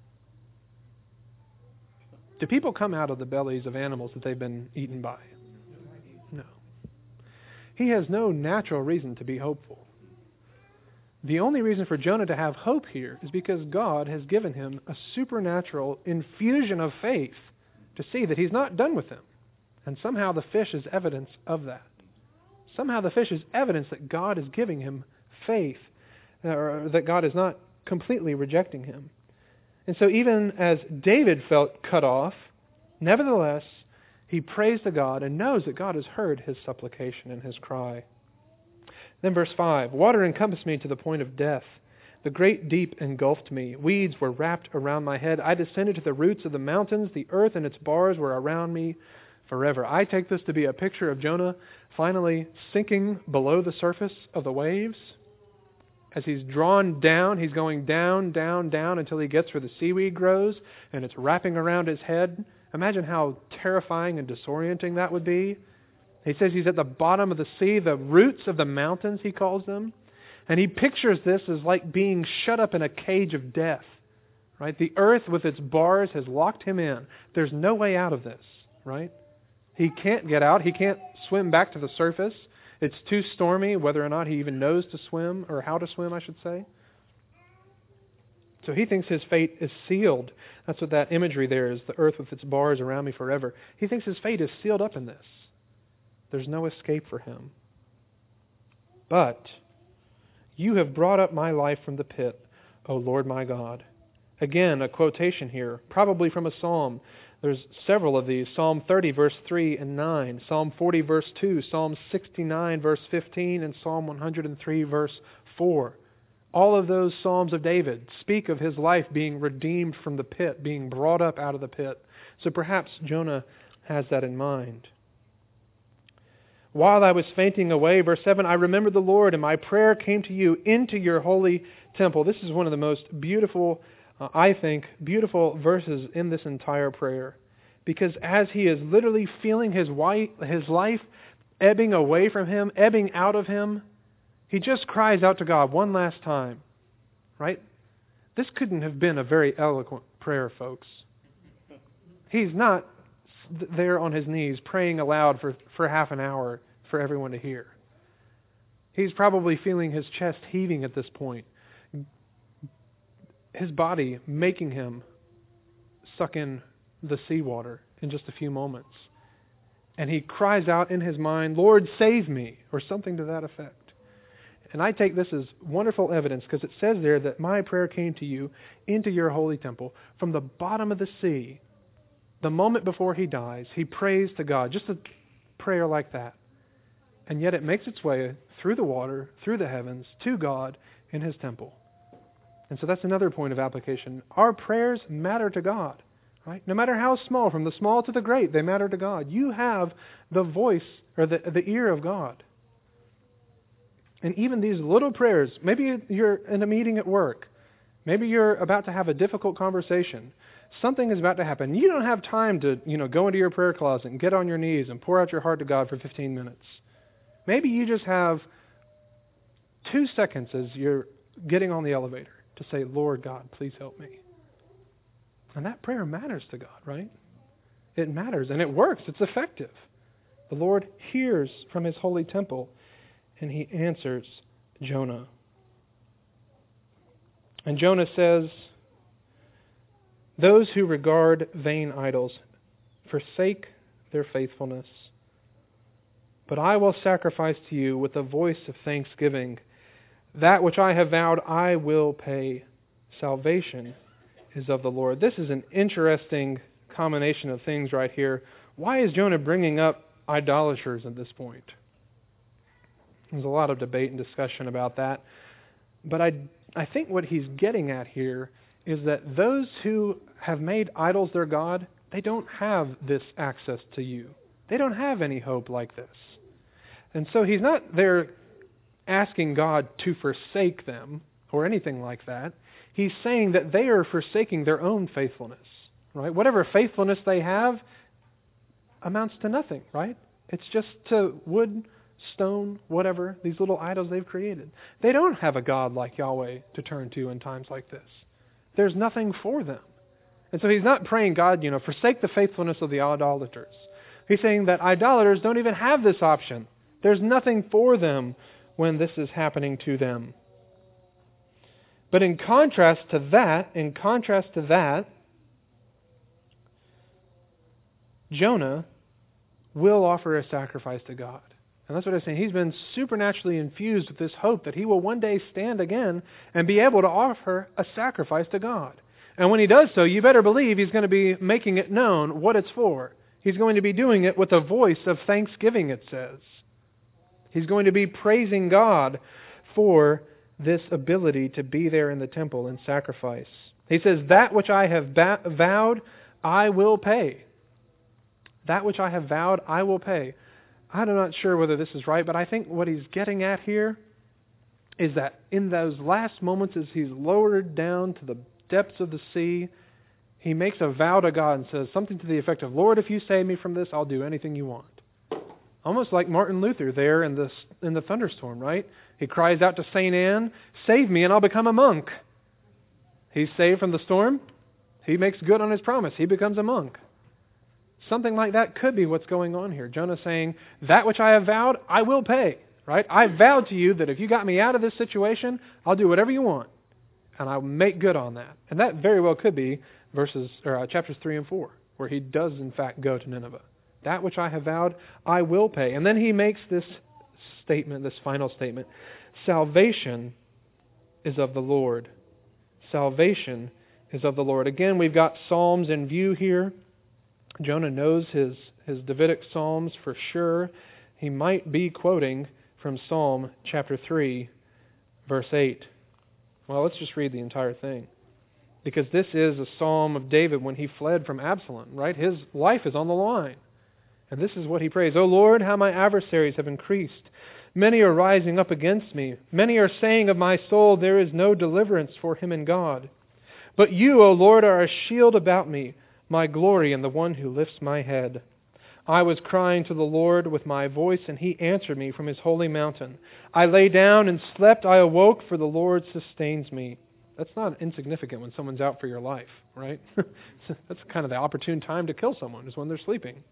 Do people come out of the bellies of animals that they've been eaten by? No. He has no natural reason to be hopeful. The only reason for Jonah to have hope here is because God has given him a supernatural infusion of faith to see that he's not done with him. And somehow the fish is evidence of that. Somehow the fish is evidence that God is giving him faith, or that God is not completely rejecting him. And so even as David felt cut off, nevertheless, he prays to God and knows that God has heard his supplication and his cry. Then verse five, water encompassed me to the point of death. The great deep engulfed me. Weeds were wrapped around my head. I descended to the roots of the mountains. The earth and its bars were around me forever. I take this to be a picture of Jonah finally sinking below the surface of the waves. As he's drawn down, he's going down, down, down until he gets where the seaweed grows and it's wrapping around his head. Imagine how terrifying and disorienting that would be. He says he's at the bottom of the sea, the roots of the mountains, he calls them. And he pictures this as like being shut up in a cage of death. Right? The earth with its bars has locked him in. There's no way out of this. Right? He can't get out. He can't swim back to the surface. It's too stormy, whether or not he even knows to swim, or how to swim, I should say. So he thinks his fate is sealed. That's what that imagery there is, the earth with its bars around me forever. He thinks his fate is sealed up in this. There's no escape for him. But you have brought up my life from the pit, O Lord my God. Again, a quotation here, probably from a psalm. There's several of these. Psalm thirty, verse three and nine. Psalm forty, verse two. Psalm sixty-nine, verse fifteen. And Psalm one hundred three, verse four. All of those Psalms of David speak of his life being redeemed from the pit, being brought up out of the pit. So perhaps Jonah has that in mind. While I was fainting away, verse seven, I remembered the Lord, and my prayer came to you into your holy temple. This is one of the most beautiful, uh, I think, beautiful verses in this entire prayer. Because as he is literally feeling his, wife, his life ebbing away from him, ebbing out of him, he just cries out to God one last time. Right? This couldn't have been a very eloquent prayer, folks. He's not there on his knees praying aloud for, for half an hour for everyone to hear. He's probably feeling his chest heaving at this point. His body making him suck in the seawater in just a few moments. And he cries out in his mind, Lord, save me, or something to that effect. And I take this as wonderful evidence because it says there that my prayer came to you into your holy temple from the bottom of the sea. The moment before he dies, he prays to God, just a prayer like that. And yet it makes its way through the water, through the heavens, to God in his temple. And so that's another point of application. Our prayers matter to God, right? No matter how small, from the small to the great, they matter to God. You have the voice or the, the ear of God. And even these little prayers, maybe you're in a meeting at work, maybe you're about to have a difficult conversation, something is about to happen. You don't have time to, you know, go into your prayer closet and get on your knees and pour out your heart to God for fifteen minutes. Maybe you just have two seconds as you're getting on the elevator to say, Lord God, please help me. And that prayer matters to God, right? It matters, and it works. It's effective. The Lord hears from his holy temple, and he answers Jonah. And Jonah says, those who regard vain idols forsake their faithfulness. But I will sacrifice to you with a voice of thanksgiving. That which I have vowed I will pay. Salvation is of the Lord. This is an interesting combination of things right here. Why is Jonah bringing up idolaters at this point? There's a lot of debate and discussion about that. But I, I think what he's getting at here is that those who have made idols their God, they don't have this access to you. They don't have any hope like this. And so he's not there asking God to forsake them or anything like that. He's saying that they are forsaking their own faithfulness, right? Whatever faithfulness they have amounts to nothing, right? It's just to wood, stone, whatever, these little idols they've created. They don't have a God like Yahweh to turn to in times like this. There's nothing for them. And so he's not praying, God, you know, forsake the faithfulness of the idolaters. He's saying that idolaters don't even have this option. There's nothing for them when this is happening to them. But in contrast to that, in contrast to that, Jonah will offer a sacrifice to God. And that's what I'm saying. He's been supernaturally infused with this hope that he will one day stand again and be able to offer a sacrifice to God. And when he does so, you better believe he's going to be making it known what it's for. He's going to be doing it with a voice of thanksgiving, it says. He's going to be praising God for this ability to be there in the temple and sacrifice. He says, that which I have ba- vowed, I will pay. That which I have vowed, I will pay. I'm not sure whether this is right, but I think what he's getting at here is that in those last moments as he's lowered down to the depths of the sea, he makes a vow to God and says something to the effect of, Lord, if you save me from this, I'll do anything you want. Almost like Martin Luther there in the, in the thunderstorm, right? He cries out to Saint Anne, "Save me and I'll become a monk." He's saved from the storm. He makes good on his promise. He becomes a monk. Something like that could be what's going on here. Jonah saying, that which I have vowed, I will pay. Right? I vowed to you that if you got me out of this situation, I'll do whatever you want. And I'll make good on that. And that very well could be verses or uh, chapters three and four, where he does in fact go to Nineveh. That which I have vowed, I will pay. And then he makes this statement, this final statement. Salvation is of the Lord. Salvation is of the Lord. Again, we've got Psalms in view here. Jonah knows his, his Davidic Psalms for sure. He might be quoting from Psalm chapter three, verse eight. Well, let's just read the entire thing. Because this is a psalm of David when he fled from Absalom, right? His life is on the line. And this is what he prays. O Lord, how my adversaries have increased. Many are rising up against me. Many are saying of my soul, there is no deliverance for him in God. But you, O Lord, are a shield about me, my glory and the one who lifts my head. I was crying to the Lord with my voice, and he answered me from his holy mountain. I lay down and slept. I awoke, for the Lord sustains me. That's not insignificant when someone's out for your life, right? That's kind of the opportune time to kill someone, is when they're sleeping.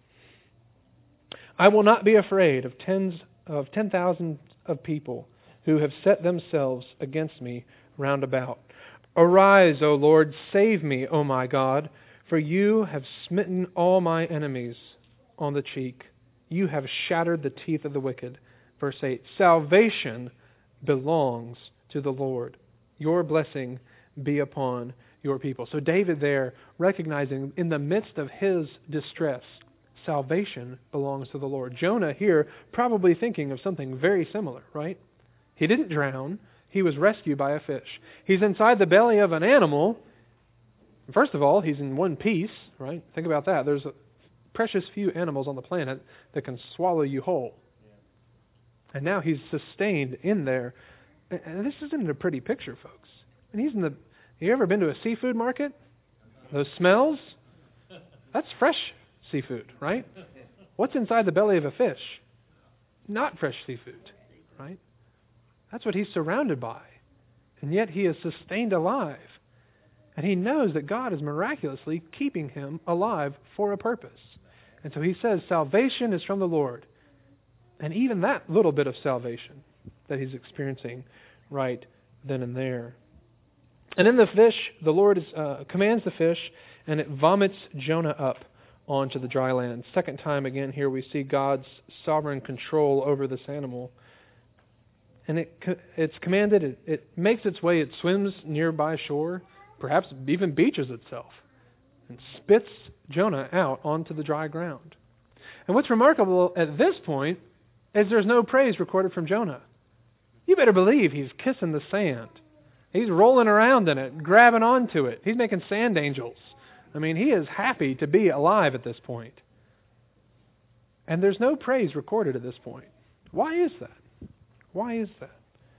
I will not be afraid of tens of ten thousands of people who have set themselves against me round about. Arise, O Lord, save me, O my God, for you have smitten all my enemies on the cheek. You have shattered the teeth of the wicked. Verse eight, salvation belongs to the Lord. Your blessing be upon your people. So David there, recognizing in the midst of his distress, salvation belongs to the Lord. Jonah here probably thinking of something very similar, right? He didn't drown. He was rescued by a fish. He's inside the belly of an animal. First of all, he's in one piece, right? Think about that. There's a precious few animals on the planet that can swallow you whole. And now he's sustained in there. And this isn't a pretty picture, folks. And he's in the... You ever been to a seafood market? Those smells? That's fresh seafood, right? What's inside the belly of a fish? Not fresh seafood, right? That's what he's surrounded by. And yet he is sustained alive. And he knows that God is miraculously keeping him alive for a purpose. And so he says, salvation is from the Lord. And even that little bit of salvation that he's experiencing right then and there. And in the fish, the Lord is, uh, commands the fish, and it vomits Jonah up onto the dry land. Second time again here we see God's sovereign control over this animal. And it it's commanded, it, it makes its way, it swims nearby shore, perhaps even beaches itself, and spits Jonah out onto the dry ground. And what's remarkable at this point is there's no praise recorded from Jonah. You better believe he's kissing the sand. He's rolling around in it, grabbing onto it. He's making sand angels. I mean, he is happy to be alive at this point. And there's no praise recorded at this point. Why is that? Why is that?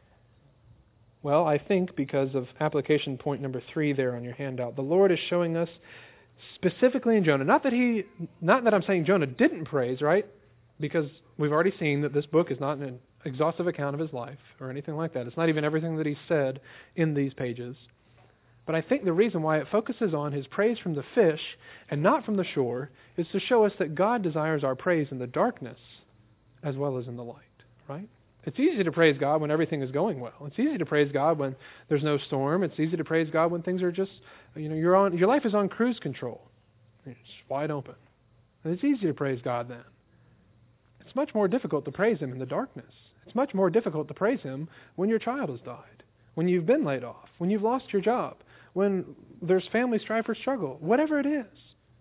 Well, I think because of application point number three there on your handout. The Lord is showing us specifically in Jonah, not that he, not that I'm saying Jonah didn't praise, right? Because we've already seen that this book is not an exhaustive account of his life or anything like that. It's not even everything that he said in these pages. But I think the reason why it focuses on his praise from the fish and not from the shore is to show us that God desires our praise in the darkness as well as in the light, right? It's easy to praise God when everything is going well. It's easy to praise God when there's no storm. It's easy to praise God when things are just, you know, you're on, your life is on cruise control. It's wide open. And it's easy to praise God then. It's much more difficult to praise Him in the darkness. It's much more difficult to praise Him when your child has died, when you've been laid off, when you've lost your job, when there's family strife or struggle, whatever it is.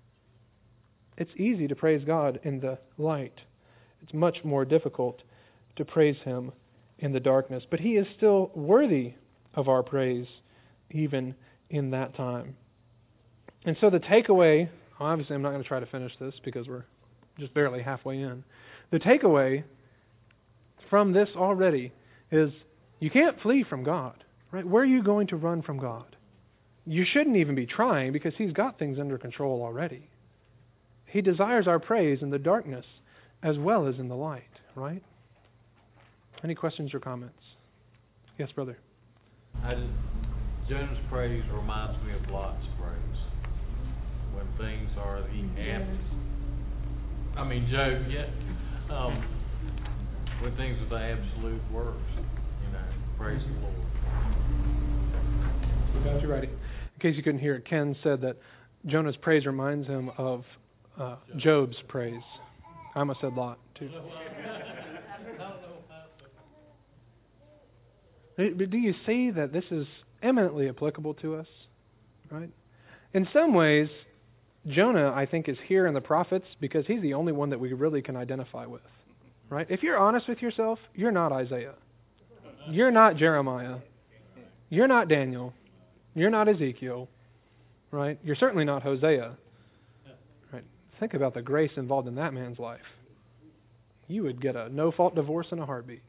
It's easy to praise God in the light. It's much more difficult to praise Him in the darkness. But He is still worthy of our praise even in that time. And so the takeaway, obviously I'm not going to try to finish this because we're just barely halfway in. The takeaway from this already is you can't flee from God, right? Where are you going to run from God? You shouldn't even be trying because He's got things under control already. He desires our praise in the darkness as well as in the light, right? Any questions or comments? Yes, brother. I just, Jonah's praise reminds me of Lot's praise. When things are the abs, I mean Job, yeah. Um, when things are the absolute worst, you know, praise the Lord. You got you right. In case you couldn't hear it, Ken said that Jonah's praise reminds him of uh, Job's praise. I almost said Lot, too. But do you see that this is eminently applicable to us? Right? In some ways, Jonah, I think, is here in the prophets because he's the only one that we really can identify with. Right? If you're honest with yourself, you're not Isaiah. You're not Jeremiah. You're not Daniel. You're not Ezekiel. Right? You're certainly not Hosea. Right? Think about the grace involved in that man's life. You would get a no-fault divorce in a heartbeat.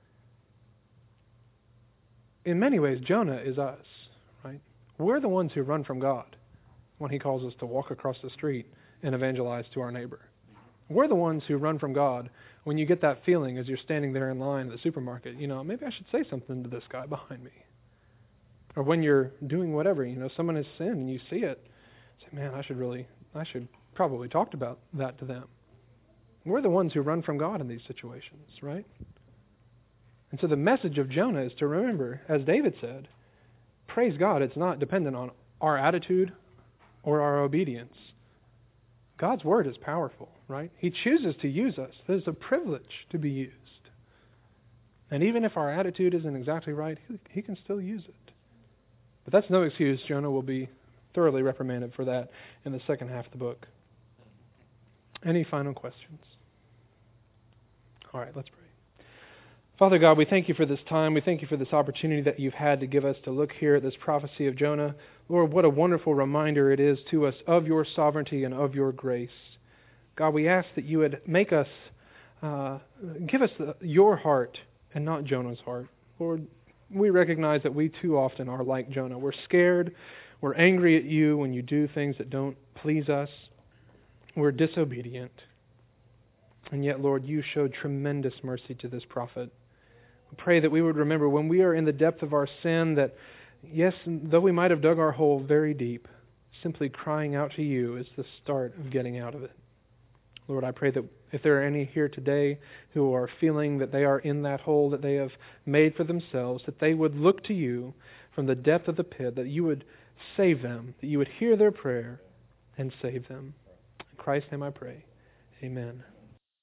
In many ways, Jonah is us, right? We're the ones who run from God when He calls us to walk across the street and evangelize to our neighbor. We're the ones who run from God when you get that feeling as you're standing there in line at the supermarket, you know, maybe I should say something to this guy behind me. Or when you're doing whatever, you know, someone has sinned and you see it, say, man, I should really, I should probably talk about that to them. We're the ones who run from God in these situations, right? And so the message of Jonah is to remember, as David said, praise God, it's not dependent on our attitude or our obedience. God's word is powerful, right? He chooses to use us. There's a privilege to be used. And even if our attitude isn't exactly right, he, he can still use it. But that's no excuse. Jonah will be thoroughly reprimanded for that in the second half of the book. Any final questions? All right, let's pray. Father God, we thank you for this time. We thank you for this opportunity that you've had to give us to look here at this prophecy of Jonah. Lord, what a wonderful reminder it is to us of your sovereignty and of your grace. God, we ask that you would make us, uh, give us the, your heart and not Jonah's heart. Lord, we recognize that we too often are like Jonah. We're scared. We're angry at you when you do things that don't please us. We're disobedient. And yet, Lord, you showed tremendous mercy to this prophet. We pray that we would remember when we are in the depth of our sin that, yes, though we might have dug our hole very deep, simply crying out to you is the start of getting out of it. Lord, I pray that if there are any here today who are feeling that they are in that hole that they have made for themselves, that they would look to you from the depth of the pit, that you would save them, that you would hear their prayer and save them. In Christ's name I pray. Amen.